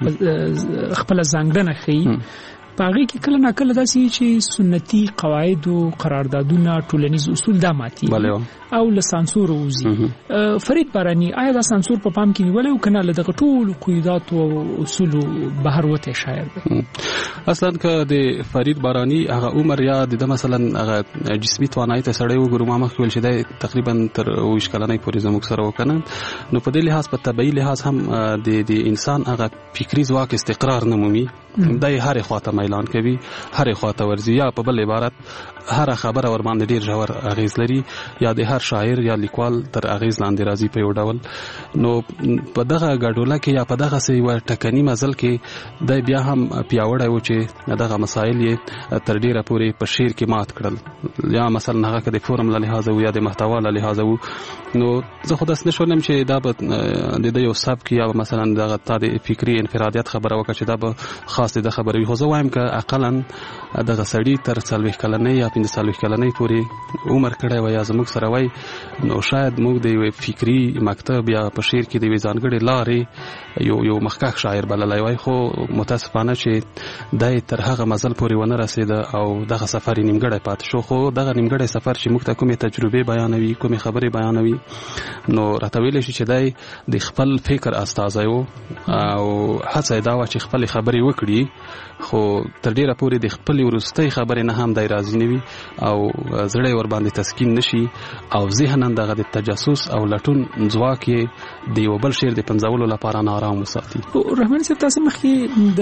خپل ځانګړنه ښیي پاغي کې کله نه کله داسې چې سنتي قواعد او قراردادونه ټولنیز اصول دا ماتي او له سانسور وزي فرید بارانی آیا دا سانسور په پام کې نیولای او کنه له دغه ټول قواعد او اصول بهر وته شاعر دی اصلا که د فرید بارانی هغه عمر یا د مثلا هغه جسمي توانایي ته سړی وګورو ما مخکې ول چې دا تقریبا تر ویش کلنۍ پورې زموږ سره وکنه نو په دې لحاظ په طبيعي لحاظ هم د د انسان هغه فکری ځواک استقرار نه مومي دای هر خواته اعلان کوي هر خواته ورزي یا په بل عبارت هر خبره ور باندې ډیر ژور اغیز لري یا د هر شاعر یا لیکوال تر اغیز لاندې راځي په یو ډول نو په دغه غډوله کې یا په دغه سي ور ټکنی مزل کې د بیا هم پیاوړی و چې دغه مسایل یې تر ډیره پورې په شعر کې مات کړل یا مثلا هغه کې د فورم له لحاظ او یا د محتوا له لحاظ نو زه خو داس نشولم چې دا به د یو سبک یا مثلا دغه د فکری انفرادیت خبره وکړي چې دا به خاص د خبرې خو زه وایم که اقلا دغه سړی تر څلوېښت کلنۍ یا پنځه څلوېښت کلنۍ پورې عمر کړی وای یا زموږ سره وای نو شاید موږ د یو فکری مکتب یا په شعر کې د یو ځانګړي لارې یو یو مخکښ شاعر بللای وای خو متاسفانه چې دای تر هغه مزل پورې ونه رسید او دغه سفر نیمګړی پاتې شو خو دغه نیمګړی سفر چې موږ ته کومې تجربې بیانوي کومې خبرې بیانوي نو راته ویل شي چې دای د خپل فکر استازی وو او هڅه یې دا وه چې خپلې خبرې وکړي خو تر ډیره پورې د خپلې وروستۍ خبرې نه هم دی راضي نه وي او زړه ور باندې تسکین نشي او ذهن دغه د تجسس او لټون ځواک یې د یو بل شعر د پنځولو لپاره نارام وساتي. رحمان صاحب تاسو مخکې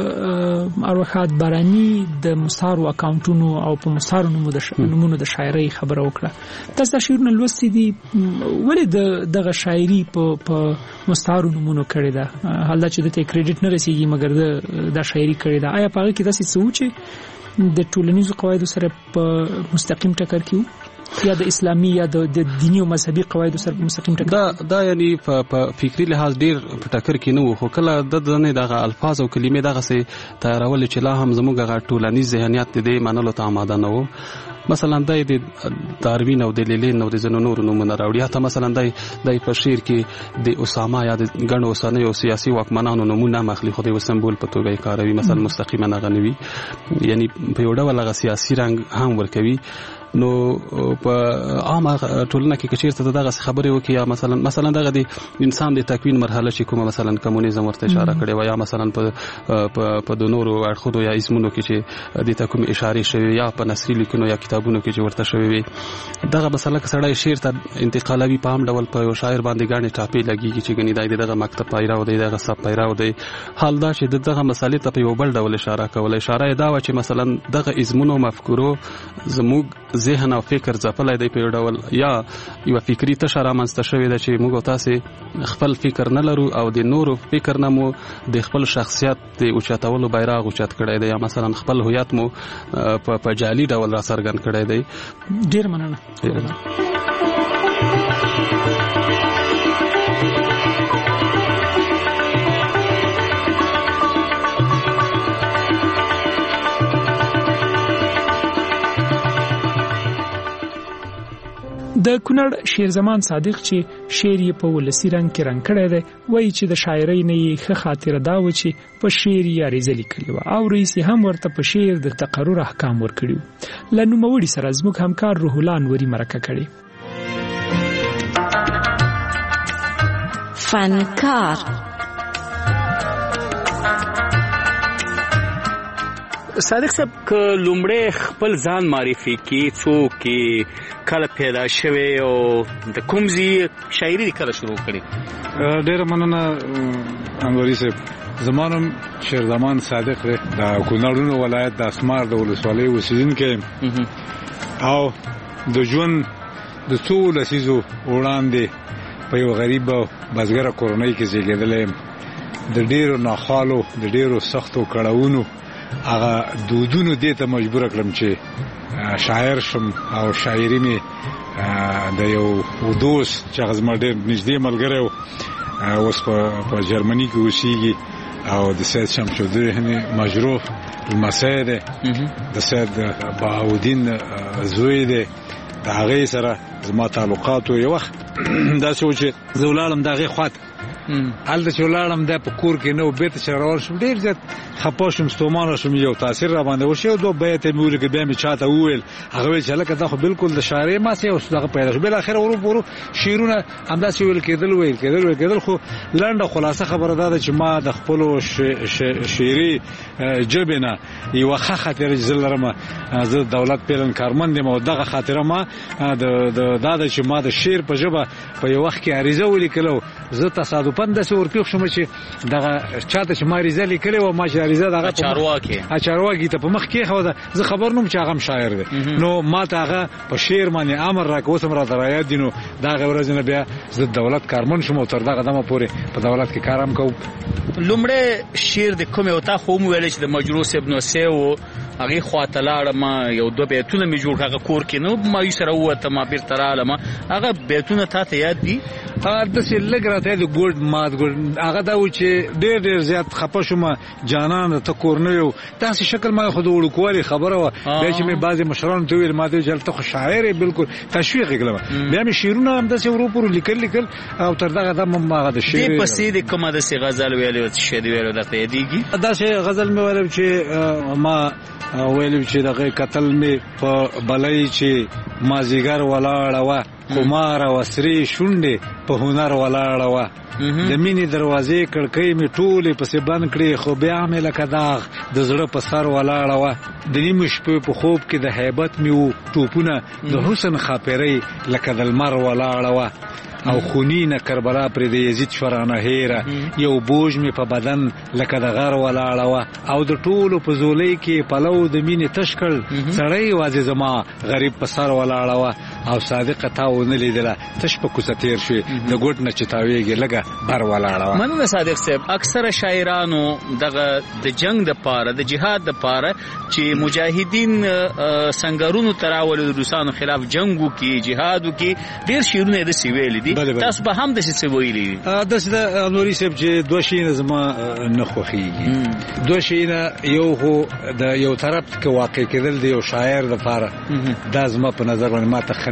د اروحات بارانی د مستعارو اکاونټونو او په مستعارو نمونه د شاعرۍ خبره وکړه. تاسو شعرونه لوستي دي ولې د دغه شاعري په په مستعارو نمونه کړی ده حالدا چې د ته کریډټ نه رسیږي مګر د د شاعري کړی ده آیا پاره کې داسې څه و چې د ټولنیزو قواعدو سره په مستقیم ټکر کې یا د اسلامي یا د دینی او مذهبي قواعدو سره په مستقیم ټکر دا دا یعنی په فکری لحاظ ډیر په ټکر کې نه و خو کله د دنه دغه الفاظ او کلمې دغه سه تیارول چې لا هم زموږ غا ټولنیز ذهنیت دې منلو ته آماده نه وو مثلا دای د داروین او د لیلین او د زنو نور نومونه راوړي حتی مثلا دای د په شعر کې د اسامه یا د غنو اوسنۍ او سیاسي واکمنانو نمونه مخلي خو د سمبول په توګه کاروي مثلا مستقیما نه غنوي یعنی په یو ډول هغه سیاسي رنګ هم ورکوي نو په عامه ټولنه کې کچیرته دغه خبرې وکي یا مثلا مثلا دغه د انسان د تکوین مرحله چې کومه مثلا کمونیزم ورته اشاره کړې و یا مثلا په په د نورو اړخونو یا اسمونو کې چې د تکوین اشاره شوی یا په نثري لیکنو یا کتابونو کې چې ورته شوی وي دغه مثلا کسړای شعر ته انتقالوي په عام ډول په شاعر باندې غاڼې ټاپي لګي چې غني دای دغه مکتب پیراو دی دغه سب پیراو دی حال دا چې دغه مسالې ته په یو بل ډول اشاره کوله اشاره دا و چې مثلا دغه ازمنو مفکورو زموږ ذهن او فکر ځپلای دی په یو ډول یا یو فکری تشاره منځته شوی دی چې موږ تاسو خپل فکر نه لرو او د نورو فکر نه مو د خپل شخصیت د اوچتولو بیرغ اوچت کړی دی یا مثلا خپل هویت مو په جعلي ډول را څرګند کړی دی. ډیر مننه. د کونړ شیر زمان صادق چې شعر یې په ولسی رنگ کې رنگ کړی دی وایي چې د شاعرۍ نه یې ښه خاطره دا و چې په شعر یې عریضه لیکلې وه او رئیس هم ورته په شعر د تقرر احکام ورکړي وو. له نوموړي سره زموږ همکار روح الله انوري مرکه کړې. فنکار صادق صاحب که لومړی خپل ځان معرفي کړي څوک کله پیدا شوی او د کوم ځای شاعري کله شروع کړې؟ ډېره مننه انوري صاحب. زما نوم شیر زمان صادق دی د کونړ ولایت د اسمار د ولسوالۍ اوسېدونکی او د ژوند د څو لسیزو وړاندې په یو غریب بزګره کورنۍ کې زیږېدلی یم. د ډېرو ناخوالو د ډېرو سختو کړاوونو هغه دودونو دې ته مجبور کړم چې شاعر شم او شاعري مې د یو دوست چې هغه زما ډېر نږدې ملګری و اوس په جرمني کې اوسېږي او د سید شمشالدین مجروح لمسی دی د سید بهاءالدین زوی دی د هغې سره زما تعلقاتو یو وخت داسې و چې زه ولاړم د هغې خواته هلته چې ولاړم دا په کور کې نه و بېرته چې روان شوم ډېر زیات خفه شوم ستومانه شوم یو تاثیر را باندې وشي او دوه بیت یې مې ولیکل بیا مې چاته وویل هغه ویل چې هلکه دا خو بالکل د شاعرۍ ماسې اوس دغه پیدا شو بالاخره ورو ورو شعرونه همداسې ویل کېدل ویل کېدل ویل کېدل خو لنډه خلاصه خبره دا ده چې ما د خپلو شعري ژبې نه یوه ښه خاطره چې زه لرم زه دولت پیلن کارمند یم او دغه خاطره ما دا ده چې ما د شعر په ژبه په یو وخت کې عریضه ولیکله زه تصادفاً داسې ورپېښ شوم چې دغه چاته چې ما عریضه لیکلې وه ما چې عریضه دغه چارواکي چارواکي ته په مخ کېښوده زه خبر نه وم چې هغه هم شاعر دی نو ما ته هغه په شعر باندې امر راکړه اوس هم راته رایاد دي نو د هغې ورځې نه بیا زه د دولت کارمند شوم او تر دغه دمه پورې په دولت کې کار هم کوم. لومړی شعر د کومې او تا خو هم ویلې چې د مجروح صاحب نوسی و هغې خواته لاړم یو دوه بیتونه مې جوړ هغه کور کې نو مایوس سره ووتم بېرته رالم هغه بیتونه تا ته یاد دي؟ داسې لږ راته یاد ګوډ مات ګوډ هغه دا و چې ډېر ډېر زیات خفه شوم جانان ته کور نه یو داسې شکل ما خو د وړوکوالي خبره وه بیا چې مې بعضې مشرانو ته وویل ما ته ویل ته خو شاعر یې بالکل تشویق یې کړم بیا مې شعرونه همداسې ورو پورو لیکل لیکل او تر دغه دمه هم هغه د شعر دې پسې د کومه داسې غزل ویلی و څه شی دې ویلی درته یادېږي؟ داسې غزل مې ویلی چې ما ویلی چې دغه کتل مې په بلۍ چې مازدیګر ولاړه وه خماره و سرې شونډې په هنر ولاړه وه د مینې دروازې کړکۍ مې ټولې پسې بند کړې خو بیا مې لکه داغ د زړه په سر ولاړه وه د نیمې شپې په خوب کې د هیبت مې و ټوپونه د حسن خاپیرۍ لکه د لمر ولاړه وه او خونینه کربلا پرې د یزید شورانه هیره یو بوج مې په بدن لکه د غر ولاړه وه او د ټولو په زولۍ کې پلو د مینې تش کړ سړی یوازې زما غریب په سر ولاړه وه او صادقه تا ونه لیدله تش په کوڅه تېر شوې د ګوټ نه چې تاویږي لږه بر ولاړه وه. مننه صادق صاحب. اکثره شاعرانو دغه د جنگ دپاره د جهاد دپاره چې مجاهدین سنګرونو ته راولي د روسانو خلاف جنګ وکړي جهاد وکړي ډېر شعرونه یې داسې ویلي دي تاسو به هم داسې څه ویلي دي؟ داسې د نوري صاحب چې دوه شیونه زما نه خوښېږي. دوه شیونه یو خو د یو طرف کې واقع کېدل د یو شاعر دپاره دا زما په نظر باندې ما ته ښه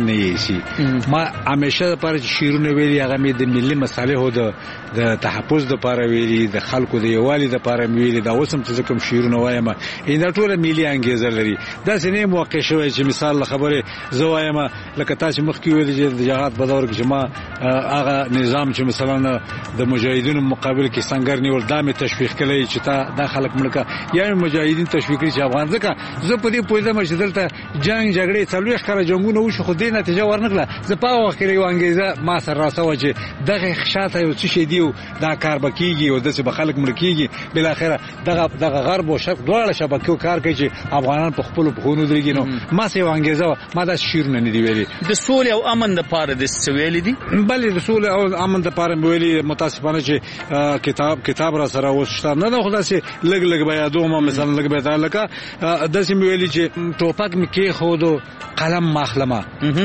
نه یسي ما همیشه لپاره شیرونه ویلي هغه مې د ملي مصالحو د د تحفظ لپاره ویلي د خلکو د یووالي لپاره ویلي دا اوسم چې کوم شیرونه وایم ان دا ټول ملي انګیزه لري دا سینې موقع شوی چې مثال خبره زه وایم لکه تاسو مخکې ویل چې د جهاد په دور کې چې ما هغه نظام چې مثلا د مجاهدینو مقابل کې څنګه نیول دا مې تشویق کړی چې تا دا خلک ملکه یا مجاهدین تشویق کړي چې افغان ځکه زه په دې پوهیدم چې دلته جنگ جګړې څلوي ښکارا جنگونه وشو خو دې نتیجه ورنکړه زه په وخت کې یو انګیزه ما سره راسو چې دغه خشاته یو څه شي دیو دا کار بکیږي او د څه خلک ملکیږي بل اخره دغه دغه غرب او شرق دواړه شبکو کار کوي چې افغانان په خپل بخونو درګي نو ما سه یو انګیزه ما دا شیرونه نه دی ویلي د سولې او امن لپاره د سویل دي بلې د سولې او امن لپاره ویلي متاسفانه چې کتاب کتاب را سره وشته نه خو داسې لګ لګ بیا دوه مثلا لګ به تعلقه داسې ویلي چې ټوپک مې کې خودو قلم ماخلمه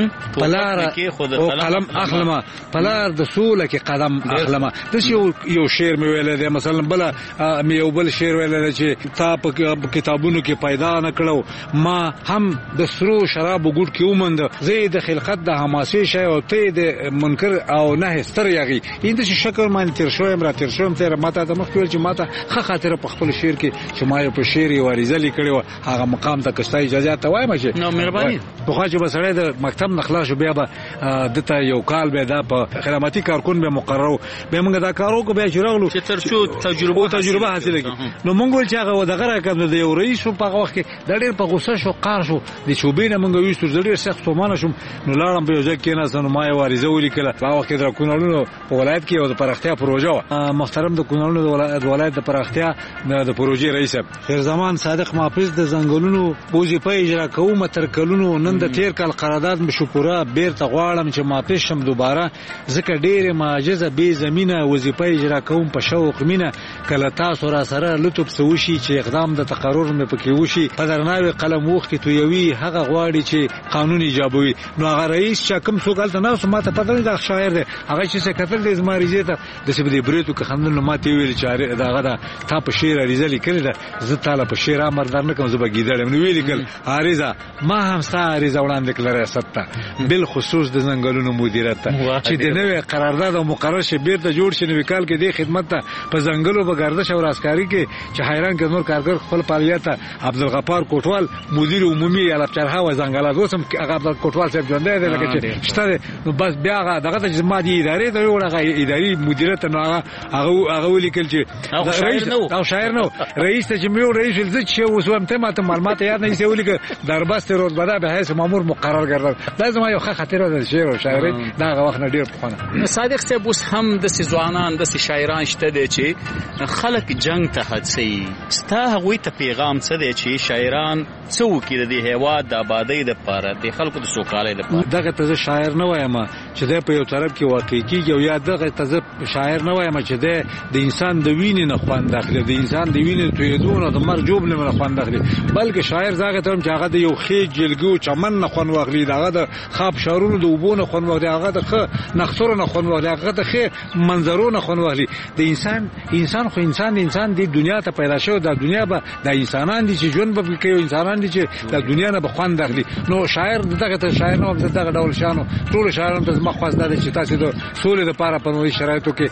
پلار او قلم اخلمه پلار د سوله کې قدم اخلمه د یو یو شعر مې ویل دی مثلا بل مې یو بل شعر ویل چې تا په کتابونو کې پیدا نه کړو ما هم د سرو شراب ګډ کې ومند زه د خلقت د حماسي شای او ته د منکر او نه ستر یغي اند چې شکر مان تیر شوم را تیر شوم تیر ماته د مخ چې ماته خه خاطر په خپل شعر کې چې ما یو په شعر یو ریزلی کړو هغه مقام ته کستا اجازه ته وایم چې نو مهرباني په خو چې بسړې د مکتب نخلا شو بیا به دته یو کال به دا په خدماتي کارکون به مقرر به موږ دا کارو کو به چرغلو چې تر څو تجربه تجربه حاصله کی نو موږ ول چې هغه دغه راکړو د یو رئیس په وخت کې د ډېر په غوسه شو قار شو د شوبینه موږ ویستو ډېر سخت سومانه شو نو لاړم په یو ځای کې نه سن ما یو اړیزه ولیکله په وخت کې د کونړونو په ولایت کې او د پرختیا پروژه محترم د کونړونو د ولایت د پرختیا د پروژې رئیس خیر زمان صادق محافظ د زنګلونو وظیفه اجرا کوم تر کلونو نن د تیر کال قرارداد مشو پورا بیرته غواړم چې ما پېښ شم دوباره ځکه ډېر معجزه به زمينه وظیفه اجرا کوم په شوق مینه کله تاسو را سره لطف سوشي چې اقدام د تقرر مې پکې وشي په درناوي قلم وخت تو یوي هغه غواړي چې قانون ایجابوي نو هغه رئیس چې کوم څوک نه نو ماته پته نه دا شاعر دی هغه چې څه کتل د زمریزه ته د څه بده بریتو که خندل ماته ویل چې داغه دا تا په شعر ریزه لیکل دا زه تعالی په شعر امر در نه کوم زه بګیدل نو ویل کل عارضه ما هم ستا عارضه وړاندې کړل ریاست ته بل خصوص د زنګلونو مدیریت ته چې د نوې قرارداد او مقرر شي بیرته جوړ شي نو وکال کې د خدمت ته په زنګلو په گردش او راسکاری کې چې حیران کړنور کارګر خپل فعالیت عبدالغفار کوټوال مدیر عمومي الافچرها و زنګلات اوسم هغه عبد کوټوال صاحب ژوند دی لکه چې شته نو بس بیا هغه دغه چې ما دي ادارې ته وړه اداري مدیریت نو هغه هغه ولیکل چې رئیس او شاعر نو رئیس ته چې مې رئیس ولزت چې وسوم ته ماته معلومات یاد نه شي ولیکل دربست روز بدا به حیث مامور مقرر ګرځول لازم یو ښه خاطر د شعر او شاعري دا وخت نه ډیر پخونه صادق صاحب اوس هم د ځوانان د شاعران شته دي چې خلک جنگ ته هڅي ستا هغه ته پیغام څه دی چې شاعران څو کې د هیواد د آبادی لپاره د خلکو د سوکالۍ لپاره دغه ته شاعر نه وایم چې د په یو طرف کې واقع کیږي او یا دغه ته شاعر نه وایم چې د انسان د وینې نه خوان داخله د انسان د وینې تویدون د مرجوب نه خوان داخله بلکې شاعر دغه ته چې هغه د یو خېج جلګو چمن نه خوان واخلي دغه د خاب شارونو د وبونه خوان واخلي هغه د خ نخسر نه خوان واخلي هغه د خ منظرونو نه خوان واخلي د انسان انسان خو انسان انسان د دنیا ته پیدا شو د دنیا به د انسانان دي چې ژوند به کوي انسانان دي چې د دنیا نه به خوان داخلي نو شاعر دغه ته شاعر نو دغه ډول شانو ټول شاعرانو ته مخواز ده چې تاسو د سولې لپاره په نوې شرایطو کې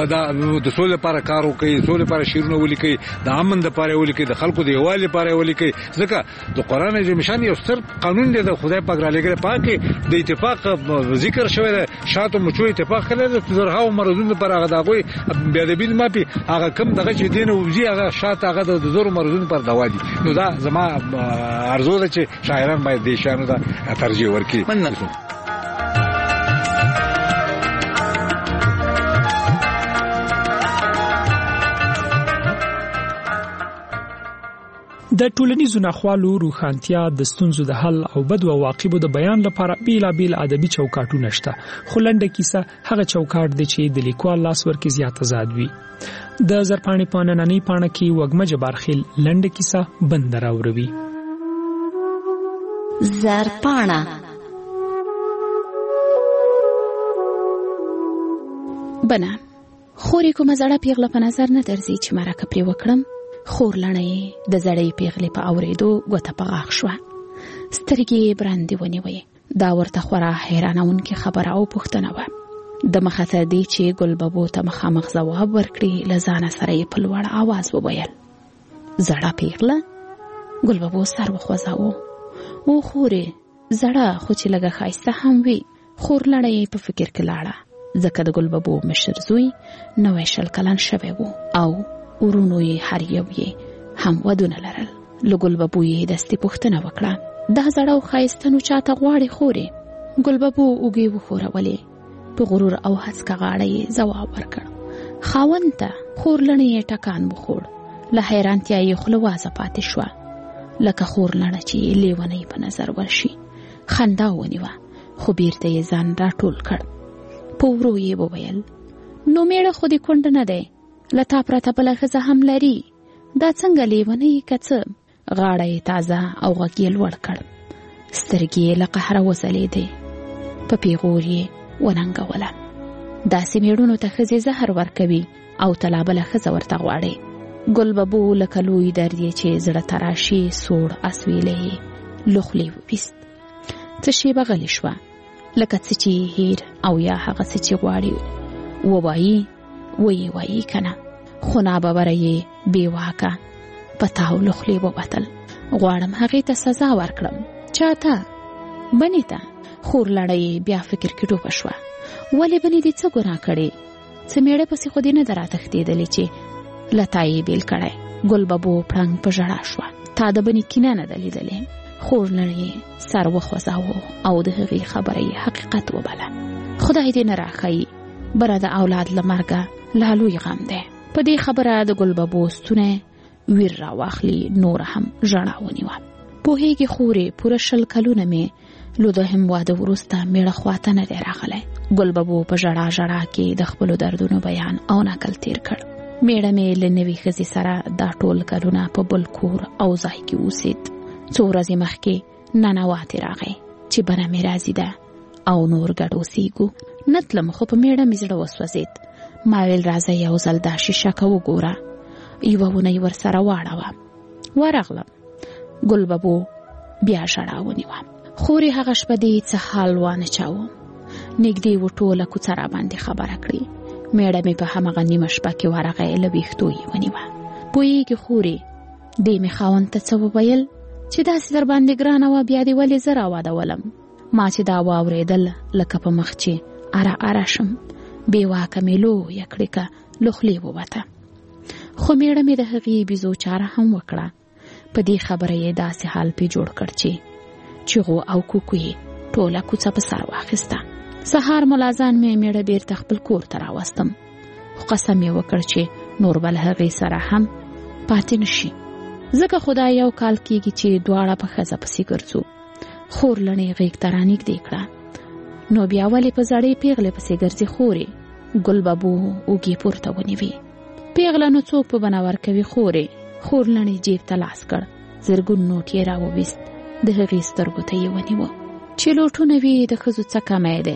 د د سولې لپاره کار وکړي سولې لپاره شیرونه ولیکي د امن لپاره ولیکي د خلکو د یووالي لپاره ولیکي ځکه د قران عظیم شان یو ستر قانون دی د خدای پاک را لګره پاکي د اتفاق ذکر شوی دی شاته مچو اتفاق کړی د زرها مرزون لپاره هغه دغه بیا د بیل ماپی هغه کم دغه چې دین او وزي هغه شاته هغه د زور مرزون پر دوا دي نو دا زما ارزو ده چې شاعران باید د شانو ته ترجیح ورکړي د ټولنیزو ناخوالو روښانتیا د ستونزو د حل او بدو عواقبو د بیان لپاره بیلابیل ادبي چوکاټونه شته خو لنډه کیسه هغه چوکاټ دی چې د لیکوال لاس ورکې زیات آزاد وي د زرپاڼې په نننۍ پاڼه کې وږمه جبارخیل لنډه کیسه بند راوړوي زرپاڼه بنا خوري کومه زړه پیغله په نظر نه درځي چې مرکه پرې وکړم خور لړۍ د زړې پیغلې په اورېدو ګوته په غاښ شوه سترګې یې برندې ونیوې دا ورته خورا حیرانونکې خبره او پوښتنه وه. د مخه تر دې چې ګل ببو ته مخامخ ځواب ورکړي له ځانه سره یې په لوړ آواز وویل: زړه پیغله؟ ګل ببو سر وخوځاوه. او خورې زړه خو چې لږه ښایسته هم وي. خور لړه یې په فکر کې لاړه، ځکه د ګل ببو مشر زوی نوی شل کلن شوی و او ورونو یې هر یو یې هم ودونه لرل. له ګل ببو یې دستي پوښتنه وکړه: دا زړه او ښایسته نو چاته غواړې خورې؟ ګل ببو اوږې وښورولې. په غرور او هسکه غاړه یې ځواب ورکړ: خاوند ته. خور لړه یې ټکان وخوړ. له حیرانتیا یې خوله وازه پاتې شوه، لکه خور لړه چې لیونۍ په نظر ورشي. خندا ونیوه، خو بیرته یې ځان راټول کړ. په ورو یې وویل: نو میړه خو دې کونډ نه دی، له تا پرته بله ښځه هم لري. دا څنګه لیونۍ که څه؟ غاړه یې تازه او غږ یې لوړ کړ. سترګې یې له قهره وځلېدې. په پیغور یې وننګوله. داسې میړونو ته ښځې زهر ورکوي او تلا بله ښځه ورته غواړي. ګل ببو لکه لوی درد یې چې زړه ته راشي سوړ اسویلی یې له خولې وویست. څه شېبه غلې شوه، لکه څه چې هیر او یا هغه څه چې غواړي ووایي ویې وایي که نه. خو ناببره یې بې واکه په تاو له خولې ووتل. غواړم هغې ته سزا ورکړم. چاته؟ بنې ته. خور لړه یې بیا فکر کې ډوبه شوه. ولې بنې دې څه ګناه کړې؟ څه میړه پسې خو دې نه ده راتښتېدلې چې له تا یې بېل کړی؟ ګل ببو پړنګ په ژړا شوه. تا د بنې کینه نه ده لیدلې. خور لړه یې سر وخوځاوه او د هغې خبره یې حقیقت وبله. خدای دې نه راښایي، بره د اولاد له مرګه لا لوی غم دی. په دې خبره د ګل ببو ستونی ویر را واخلي. نور هم ژړا ونیوه. پوهېږي خورې، پوره شل کلونه مې له دوهم واده وروسته میړه خواته نه دی راغلی. ګل ببو په ژړا ژړا کې د خپلو دردونو بیان او نقل تیر کړ. میړه مې له نوې ښځې سره دا ټول کلونه په بل کور او ځای کې اوسېد. څو ورځې مخکې ننواتې راغی چې بنه مې راځي ده او نور ګډ اوسېږو. نه تلم، خو په میړه مې زړه وسوځېد. ما ویل راځه یو ځل دا شیشکه وګوره. یوه اونۍ ورسره واړوه. ورغلم. ګل ببو بیا ژړا ونیوه. خورې هغه شپه دې څه حال وانه چاوه. نږدې و ټوله کوڅه را باندې خبره کړي. میړه مې په همغه نیمه شپه کې ورغی، له ویښتو یې ونیوه. پوهېږي خورې، دې مې خاوند ته څه وویل چې داسې در باندې ګرانه وه، بیا دې ولې زه راواده ما چې دا واورېدل لکه په مخ چې اره اره شم. بې واکه مې لویه کړکه له خولې ووته. خو میړه مې د هغې بیزو چاره هم وکړه. په دې خبره یې داسې حال پې جوړ کړ چې چغو او کوکو یې ټوله کوڅه په سر واخیسته. سهار ملازان مې میړه بیرته خپل کور ته راوستم، خو قسم یې وکړ چې نور به له هغې سره هم پاتې نشي، ځکه خدای یو کال کېږي چې دواړه په ښځه پسې ګرځو. خور لڼې غېږ ته رانږدې کړه. نو بیا ولې په زړې پیغلې پسې ګرځې خورې؟ ګل ببو اوږې پورته ونیوې. پیغله نو څوک په بنا ورکوي خورې؟ خور لڼې جیب ته لاس کړ. زرګون نوټ یې راوویست. د هغې سترګو ته یې ونیوه. چې لوټونه وي د ښځو څه کمی دی.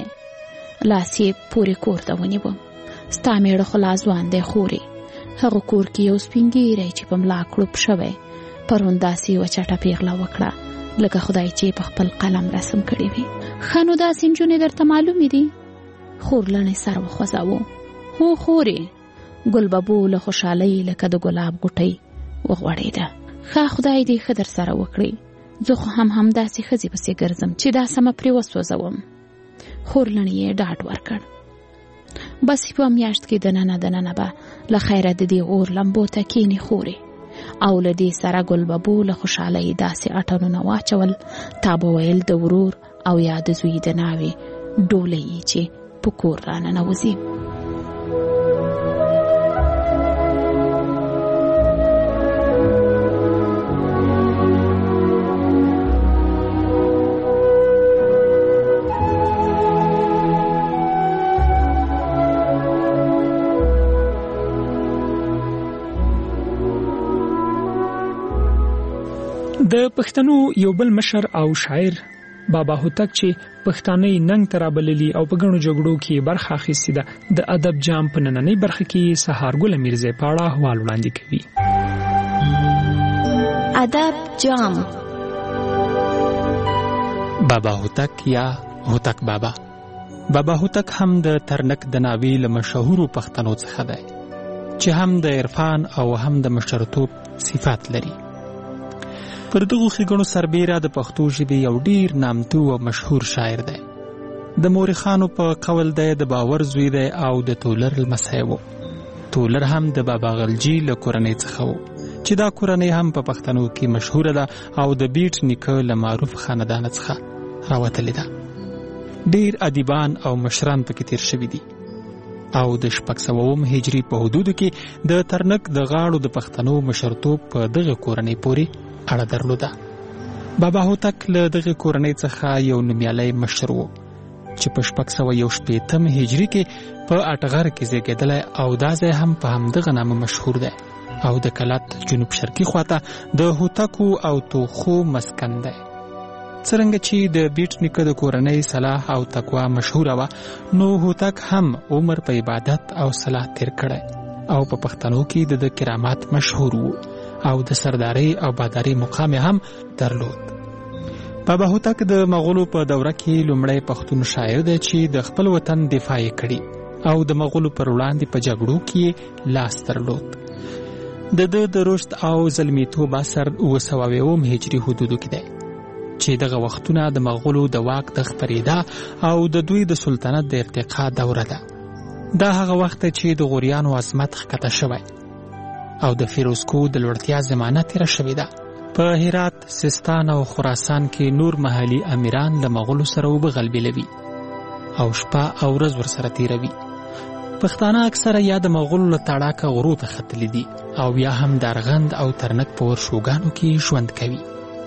لاس یې پورې کور ته ونیوه. ستا میړه خو لا ځوان دی خورې. هغه کور کې یو سپین ږیری چې په ملا کړوپ شوی پرون داسې یوه چټه پیغله وکړه لکه خدای چې په خپل قلم رسم کړی وي. ښه نو داسې نجونې درته معلومې دي؟ خور لڼې سر وخوځاوه. هو خورې. ګل ببو له خوشحالۍ لکه د ګلاب غوټۍ وغوړېده. ښه خدای دې ښه در سره وکړي. زه خو هم هم داسې ښځې پسې ګرځم چې دا سمه پرې وسوځوم. خور لڼې یې ډاډ ورکړ. بس یوه میاشت کې دننه دننه به له خیره د دې اور لمبو ته کښېنې خورې. او له دې سره ګل ببو له خوشحالۍ داسې اټنونه واچول تا به ویل د ورور او یا د زوی د ناوې ډولۍ یې چې په کور راننوځي. د پښتنو یو بل مشر او شاعر بابا هوتک چې پښتانه ننګ ترابللی او په غنو جګړو کې برخه اخیستې ده، د ادب جام په نننۍ برخه کې سهارګل میرزا پاړه احوال وړاندې کوي. ادب جام. بابا هوتک یا هوتک بابا. بابا هوتک هم د ترنک د ناوې له مشهورو پښتنو څخه دی چې هم د عرفان او هم د مشرتوب صفات لري. پر دغو ښېګڼو سربیره د پښتو ژبې یو ډیر نامتو او مشهور شاعر دی. د مورخانو په قول دی د باور زوی دی او د تولر لمسی و. تولر هم د بابا غلجي له کورنۍ څخه و چې دا کورنۍ هم په پښتنو کې مشهوره ده او د بیټ نیکه له معروف خاندان څخه راوتلې ده. ډیر ادیبان او مشران پکې تیر شوي دي او د شپږ سوه هجري په حدودو کې د ترنک د غاړو د پښتنو مشرتوب په دغه کورنۍ پورې اړه درلوده. بابا هوتک له دغه کورنۍ څخه یو نومیالی مشر و چې په شپږ سوه یو شپېتم هجري کې په اټغر کې زیږېدلی او دا ځای هم په همدغه نامه مشهور دی او د کلات جنوب شرقي خواته د هوتکو او توخو مسکن دی. څرنګه چې د بیټ نیکه د کورنۍ صلاح او تقوا مشهوره وه، نو هوتک هم عمر په عبادت او صلاح تیر کړی او په پښتنو کې د د کرامات مشهور وو او د سردارۍ او بادارۍ مقام هم درلود. بابا هوتک د مغولو په دوره کې لومړی پښتون شاعر دی چې د خپل وطن دفاع یې کړي او د مغولو پر وړاندې په جګړو کې لاس درلود. د ده د رشد او زلمیتوب عصر اوه سوه اووم هجري حدودو کې دی چې دغه وختونه د مغولو د واک د خپرېدا او د دوی د سلطنت د ارتقا دوره ده. دا هغه وخت چې د غوریانو عظمت ښکته شوی او د فیروزکو د لوړتیا زمانه تیره شوې ده. په هرات، سیستان او خراسان کې نور محلي امیران له مغولو سره وبغلبېلوي او شپه او ورځ ورسره تیروي. پښتانه اکثره یا د مغولو له تاړاکه غرو ته ختلي دي او یا هم د ارغند او ترنک په ورشوګانو کې ژوند کوي.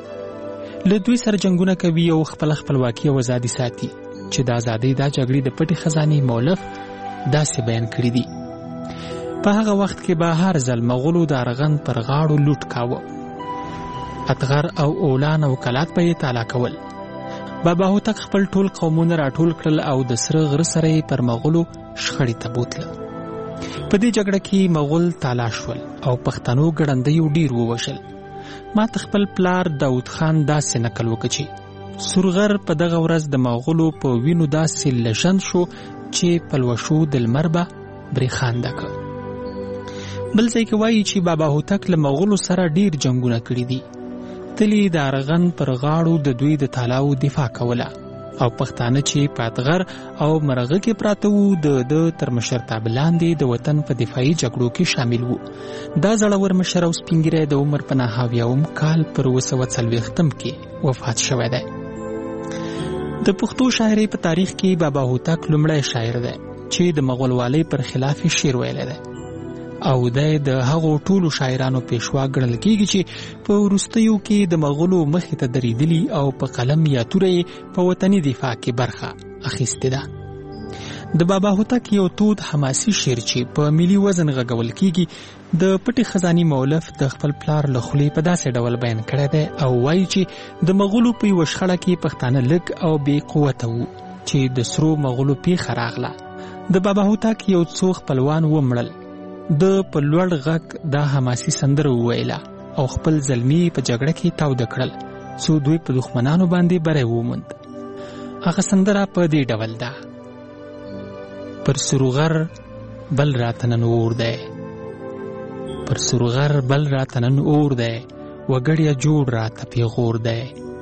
له دوی سره جنګونه کوي او خپله خپلواکي او ازادي ساتي چې د ازادۍ دا جګړې د پټې خزانې مولف داسې بیان کړي دي. په هغه وخت کې به هر ځل مغولو د ارغند پر غاړو لوټ کاوه. اتغر او اولان او کلات به یې تالا کول. بابا هوتک خپل ټول قومونه راټول کړل او د سره غره سره یې پر مغولو شخړې ته بوتله. په دې جګړه کې مغول تالا شول او پښتنو ګړندیو ډیر ووژل. ما ته خپل پلار داود خان داسې نقل وکړ چې سورغر په دغه ورځ د مغولو په وینو داسې لژند شو چې پلوشو د لمر به برېښانده کړ. بل ځای کې وایي چې بابا هوتک له مغولو سره ډیر جنګونه کړي دي. تلی د ارغند پر غاړو د دوی د تالاو دفاع کوله او پښتانه چې په اتغر او مرغه کې پراته وو د د تر مشرتابه لاندې د وطن په دفاعي جګړو کې شامل وو. دا زړور مشر او سپینګیری د عمر په نهه اویاوم کال پر اوه سوه څلوېښتم کې وفات شوی دی. د پښتو شاعرۍ په تاریخ کې بابا هوتک لومړی شاعر دی چې د مغولوالۍ پر خلاف شعر ویلی دی او دی د هغو ټولو شاعرانو پیشوا ګڼل کېږي چې په وروستیو کې د مغولو مخې ته درېدلي او په قلم یا توره یې په وطني دفاع کې برخه اخیستې ده. د بابا هوتک یو تود حماسي شعر چې په ملي وزن غږول کېږي د پټې خزانې مولف د خپل پلار له خولې په داسې ډول بیان کړی دی او وایي چې د مغولو په یوه شخړه کې پښتانه لږ او بې قوته وو چې د سرو مغولو پیښه راغله. د بابا هوتک یو څو خپلوان ومړل. د په لوړ غږ دا حماسي سندره وویله او خپل زلمي په جګړه کې تاوده کړل څو دوی په دښمنانو باندې بری وموند. هغه سندره په دې ډول ده: پر سروغر بل راته نن اور دی، پر سروغر بل راته نن اور دی، وګړیه جوړ راته پیغور دی.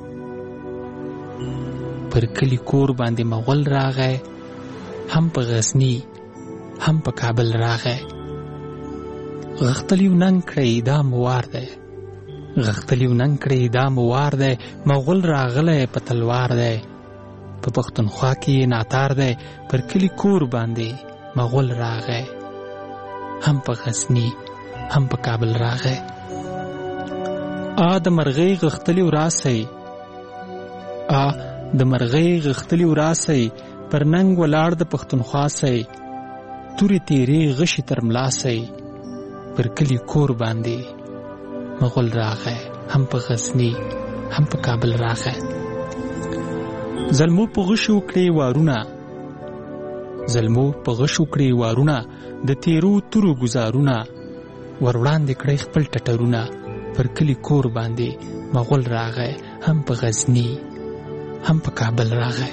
پر کلی کور باندې مغول راغی، هم په غزني هم په کابل راغی. غختلیو ننګ کړی دا موار دی، غختلیو ننګ کړی دا موار دی، مغول راغلی په تلوار دی. په پښتونخوا کې ناتار دی، پر کلی کور باندې مغول راغی، هم په غزني هم په کابل راغی. آ د مرغۍ غختلیو راسی، آ د مرغۍ غختلیو راسی، پر ننګ ولاړ د پښتونخوا سی، تورې تیرې غشي تر ملا سی. پر کلی کور باندې مغول راغی، هم په غزني هم په کابل راغی. زلمو په غشو کړې وارونه، زلمو په غشو کړې وارونه، د تیرو تورو گزارونه، ور وړاندې کړی خپل ټټرونه. پر کلی کور باندې مغول راغی، هم په غزني هم په کابل راغی.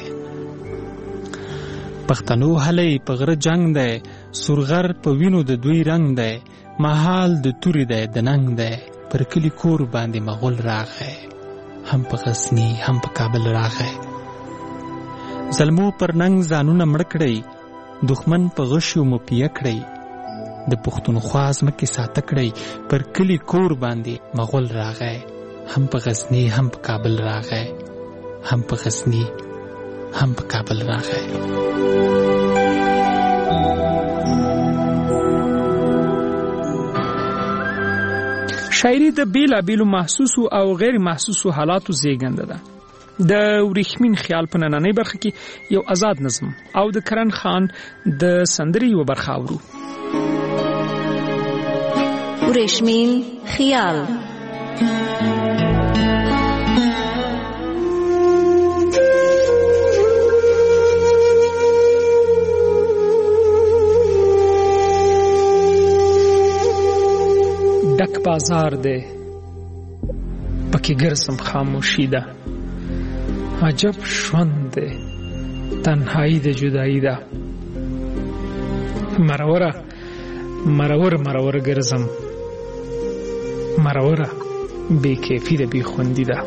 پښتنو هلې په غره جنگ دی، سورغر په وینو د دوی رنگ دی، محال د توري دی د ننګ دی، پر کلی کور باندې مغول راغی. هم په غزنی هم په کابل راغی. ظلمو پر ننګ ځانونه مړ کړئ، دښمن په غشیو مو پیه کړئ. د پښتونخوا ځمکې ساته کړئ، پر کلی کور باندې مغول راغی. هم په غزنی هم په کابل راغی. هم په غزنی هم په کابل راغی. شاعري د بیلابیلو محسوسو او غیر محسوسو حالاتو زیږنده ده. د ورېښمین خیال په نننۍ برخه کې یو آزاد نظم او د کرن خان د سندرې یوه برخه اورو. ورېښمین خیال. ډک بازار دی پکې ګرځم خاموشي ده، عجب ژوند دی تنهایی د جدایی ده. مروره مرور مرور ګرځم، مروره بې کیفي ده بې خوندي ده.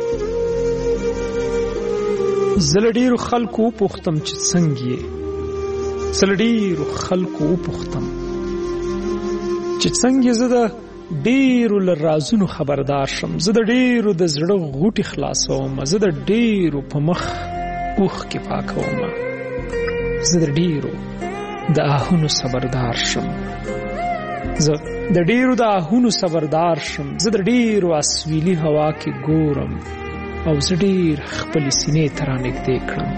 زه له ډېرو خلکو وپوښتم چې څنګه یې، زه له ډېرو خلکو وپوښتم چې څنګه زه د ډېرو له رازونو خبردار شم، زه د ډېرو د زړه غوټې خلاصوم، زه د ډېرو په مخ اوښکې پاکوم، زه د ډېرو د آهونو صبردار شم، زه د ډېرو د آهونو صبردار شم، زه د ډېرو اسویلي هوا کې ګورم او زه ډېر خپلې سینې ته رانږدې کړم.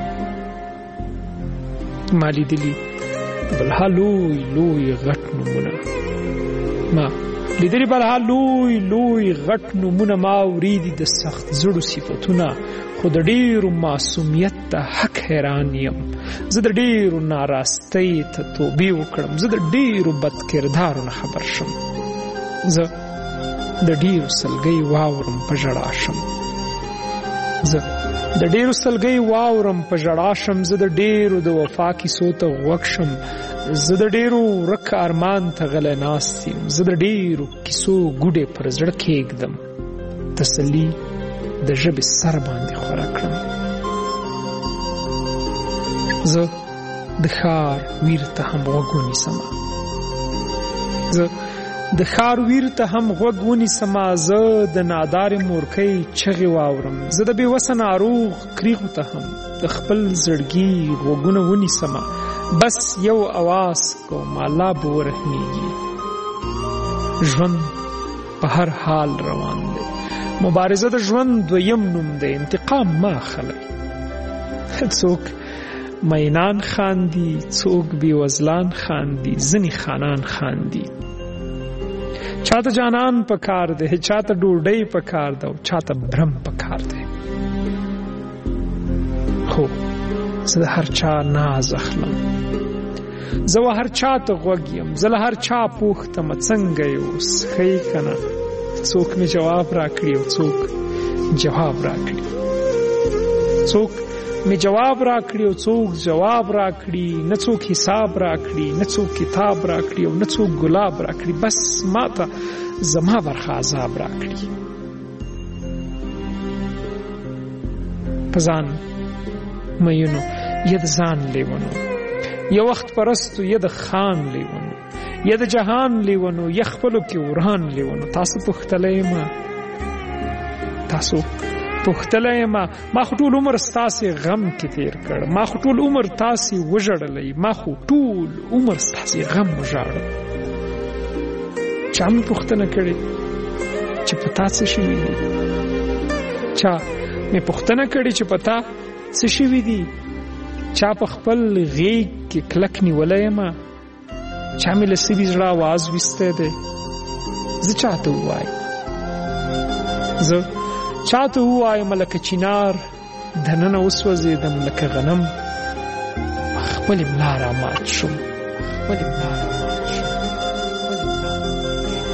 ما لیدلي بلها لوی لوی غټ نومونه، ما لیدلي بلها لوی لوی غټ نومونه، ما اورېدي د سخت زړو صفتونه، خو د ډېرو معصومیت ته حق حیران یم. زه د ډېرو ناراستۍ ته توبې وکړم، زه د ډېرو بد کردارو نه خبر شم، زه د ډېرو سلګۍ واورم په ژړا شم، زه د ډېرو سلګۍ واورم په ژړا شم، زه د ډېرو د وفا کیسو ته غوږ شم، زه د ډېرو ورک ارمان ته غلی ناست یم، زه د ډېرو کیسو ګوډې پر زړه کېږدم، تسلي د ژبې سر باندې خوره کړم. زه د ښار ویر ته هم غوږ ونیسمه، زه د ښار ویر ته هم غوږ ونیسمه، زه د نادارې مورکۍ چغې واورم، زه د بېوسه ناروغ کریغو ته هم د خپل زړګي غوږونه ونیسمه، بس یو اواز کوم الله به ورحمیږي. ژوند په هر حال روان دی، مبارزه د ژوند دویم نوم دی، انتقام ما اخلئ. څوک مینان خاندي، څوک بېوزلان خاندي، ځینې خانان خاندي. چاته جانان پکار دی، چاته ډوډۍ پکار ده او چاته برم پکار دی. خو زه د هر چا ناز اخلم، زه و هر چا ته غوږ یم، زه له هر چا پوښتم څنګه یې اوس ښه یې که نه. څوک مې جواب راکړي او څوک جواب راکړي، څوک مې جواب راکړي او څوک جواب راکړي، نه څوک حساب راکړي، نه څوک کتاب راکړي او نه څوک ګلاب راکړي، بس ما ته زما برخه عذاب راکړي. په ځان میونو یا د ځان لیونو، یا وخت پرستو یا د خان لیونو، یا د جهان لیونو یا خپلو کې وران لیونو. تاسو پوښتلی ما تاسو پوښتلی ما ما خو ټول عمر ستاسې غم کې تیر کړ، ما خو ټول عمر تاسې وژړلی، ما خو ټول عمر ستاسې غم وژاړه. چا مې پوښتنه کړې چې په تا څه شوي دي، چا مې پوښتنه کړې چې په تا څه شوي دي، چا په خپل غیږ کې کلک نیولی یم، چا مې له سوي زړه آواز ویستی دی. زه چاته ووایم، زه چاته ووایم لکه چینار دننه وسوځېدم، لکه غنم خپلې ملا را مات شم، خپلې ملا را مات شم.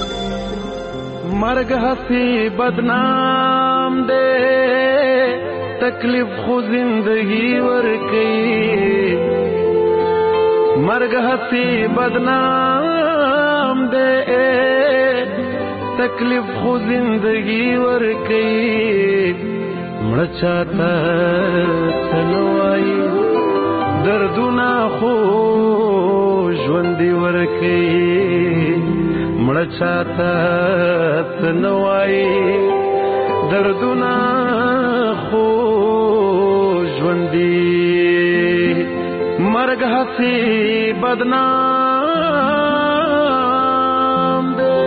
مرګ هسې بدنام دی تکلیف خو زندگی ورکی مرگ ہسی بدنام دے تکلیف خو زندگی ورکی مړ چاته تنوای دردونه خو ژوندې ورکی مړ چاته تنوای دردونه خو ژوندې مرګ هسې بدنام دی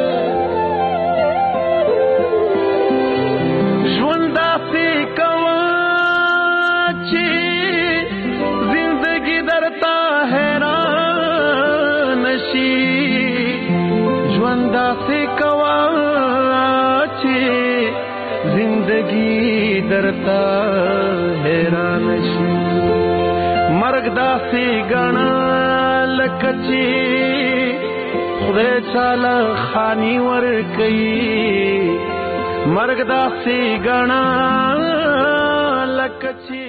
ژوند داسې کوه چې زندگی درته حیران شي ژوند داسې کوه چې زندگی درته حیران شي مرگ داسې ګڼه لکه چې خدای چاله خاني ورکوي مرگ داسې ګڼه لکه چې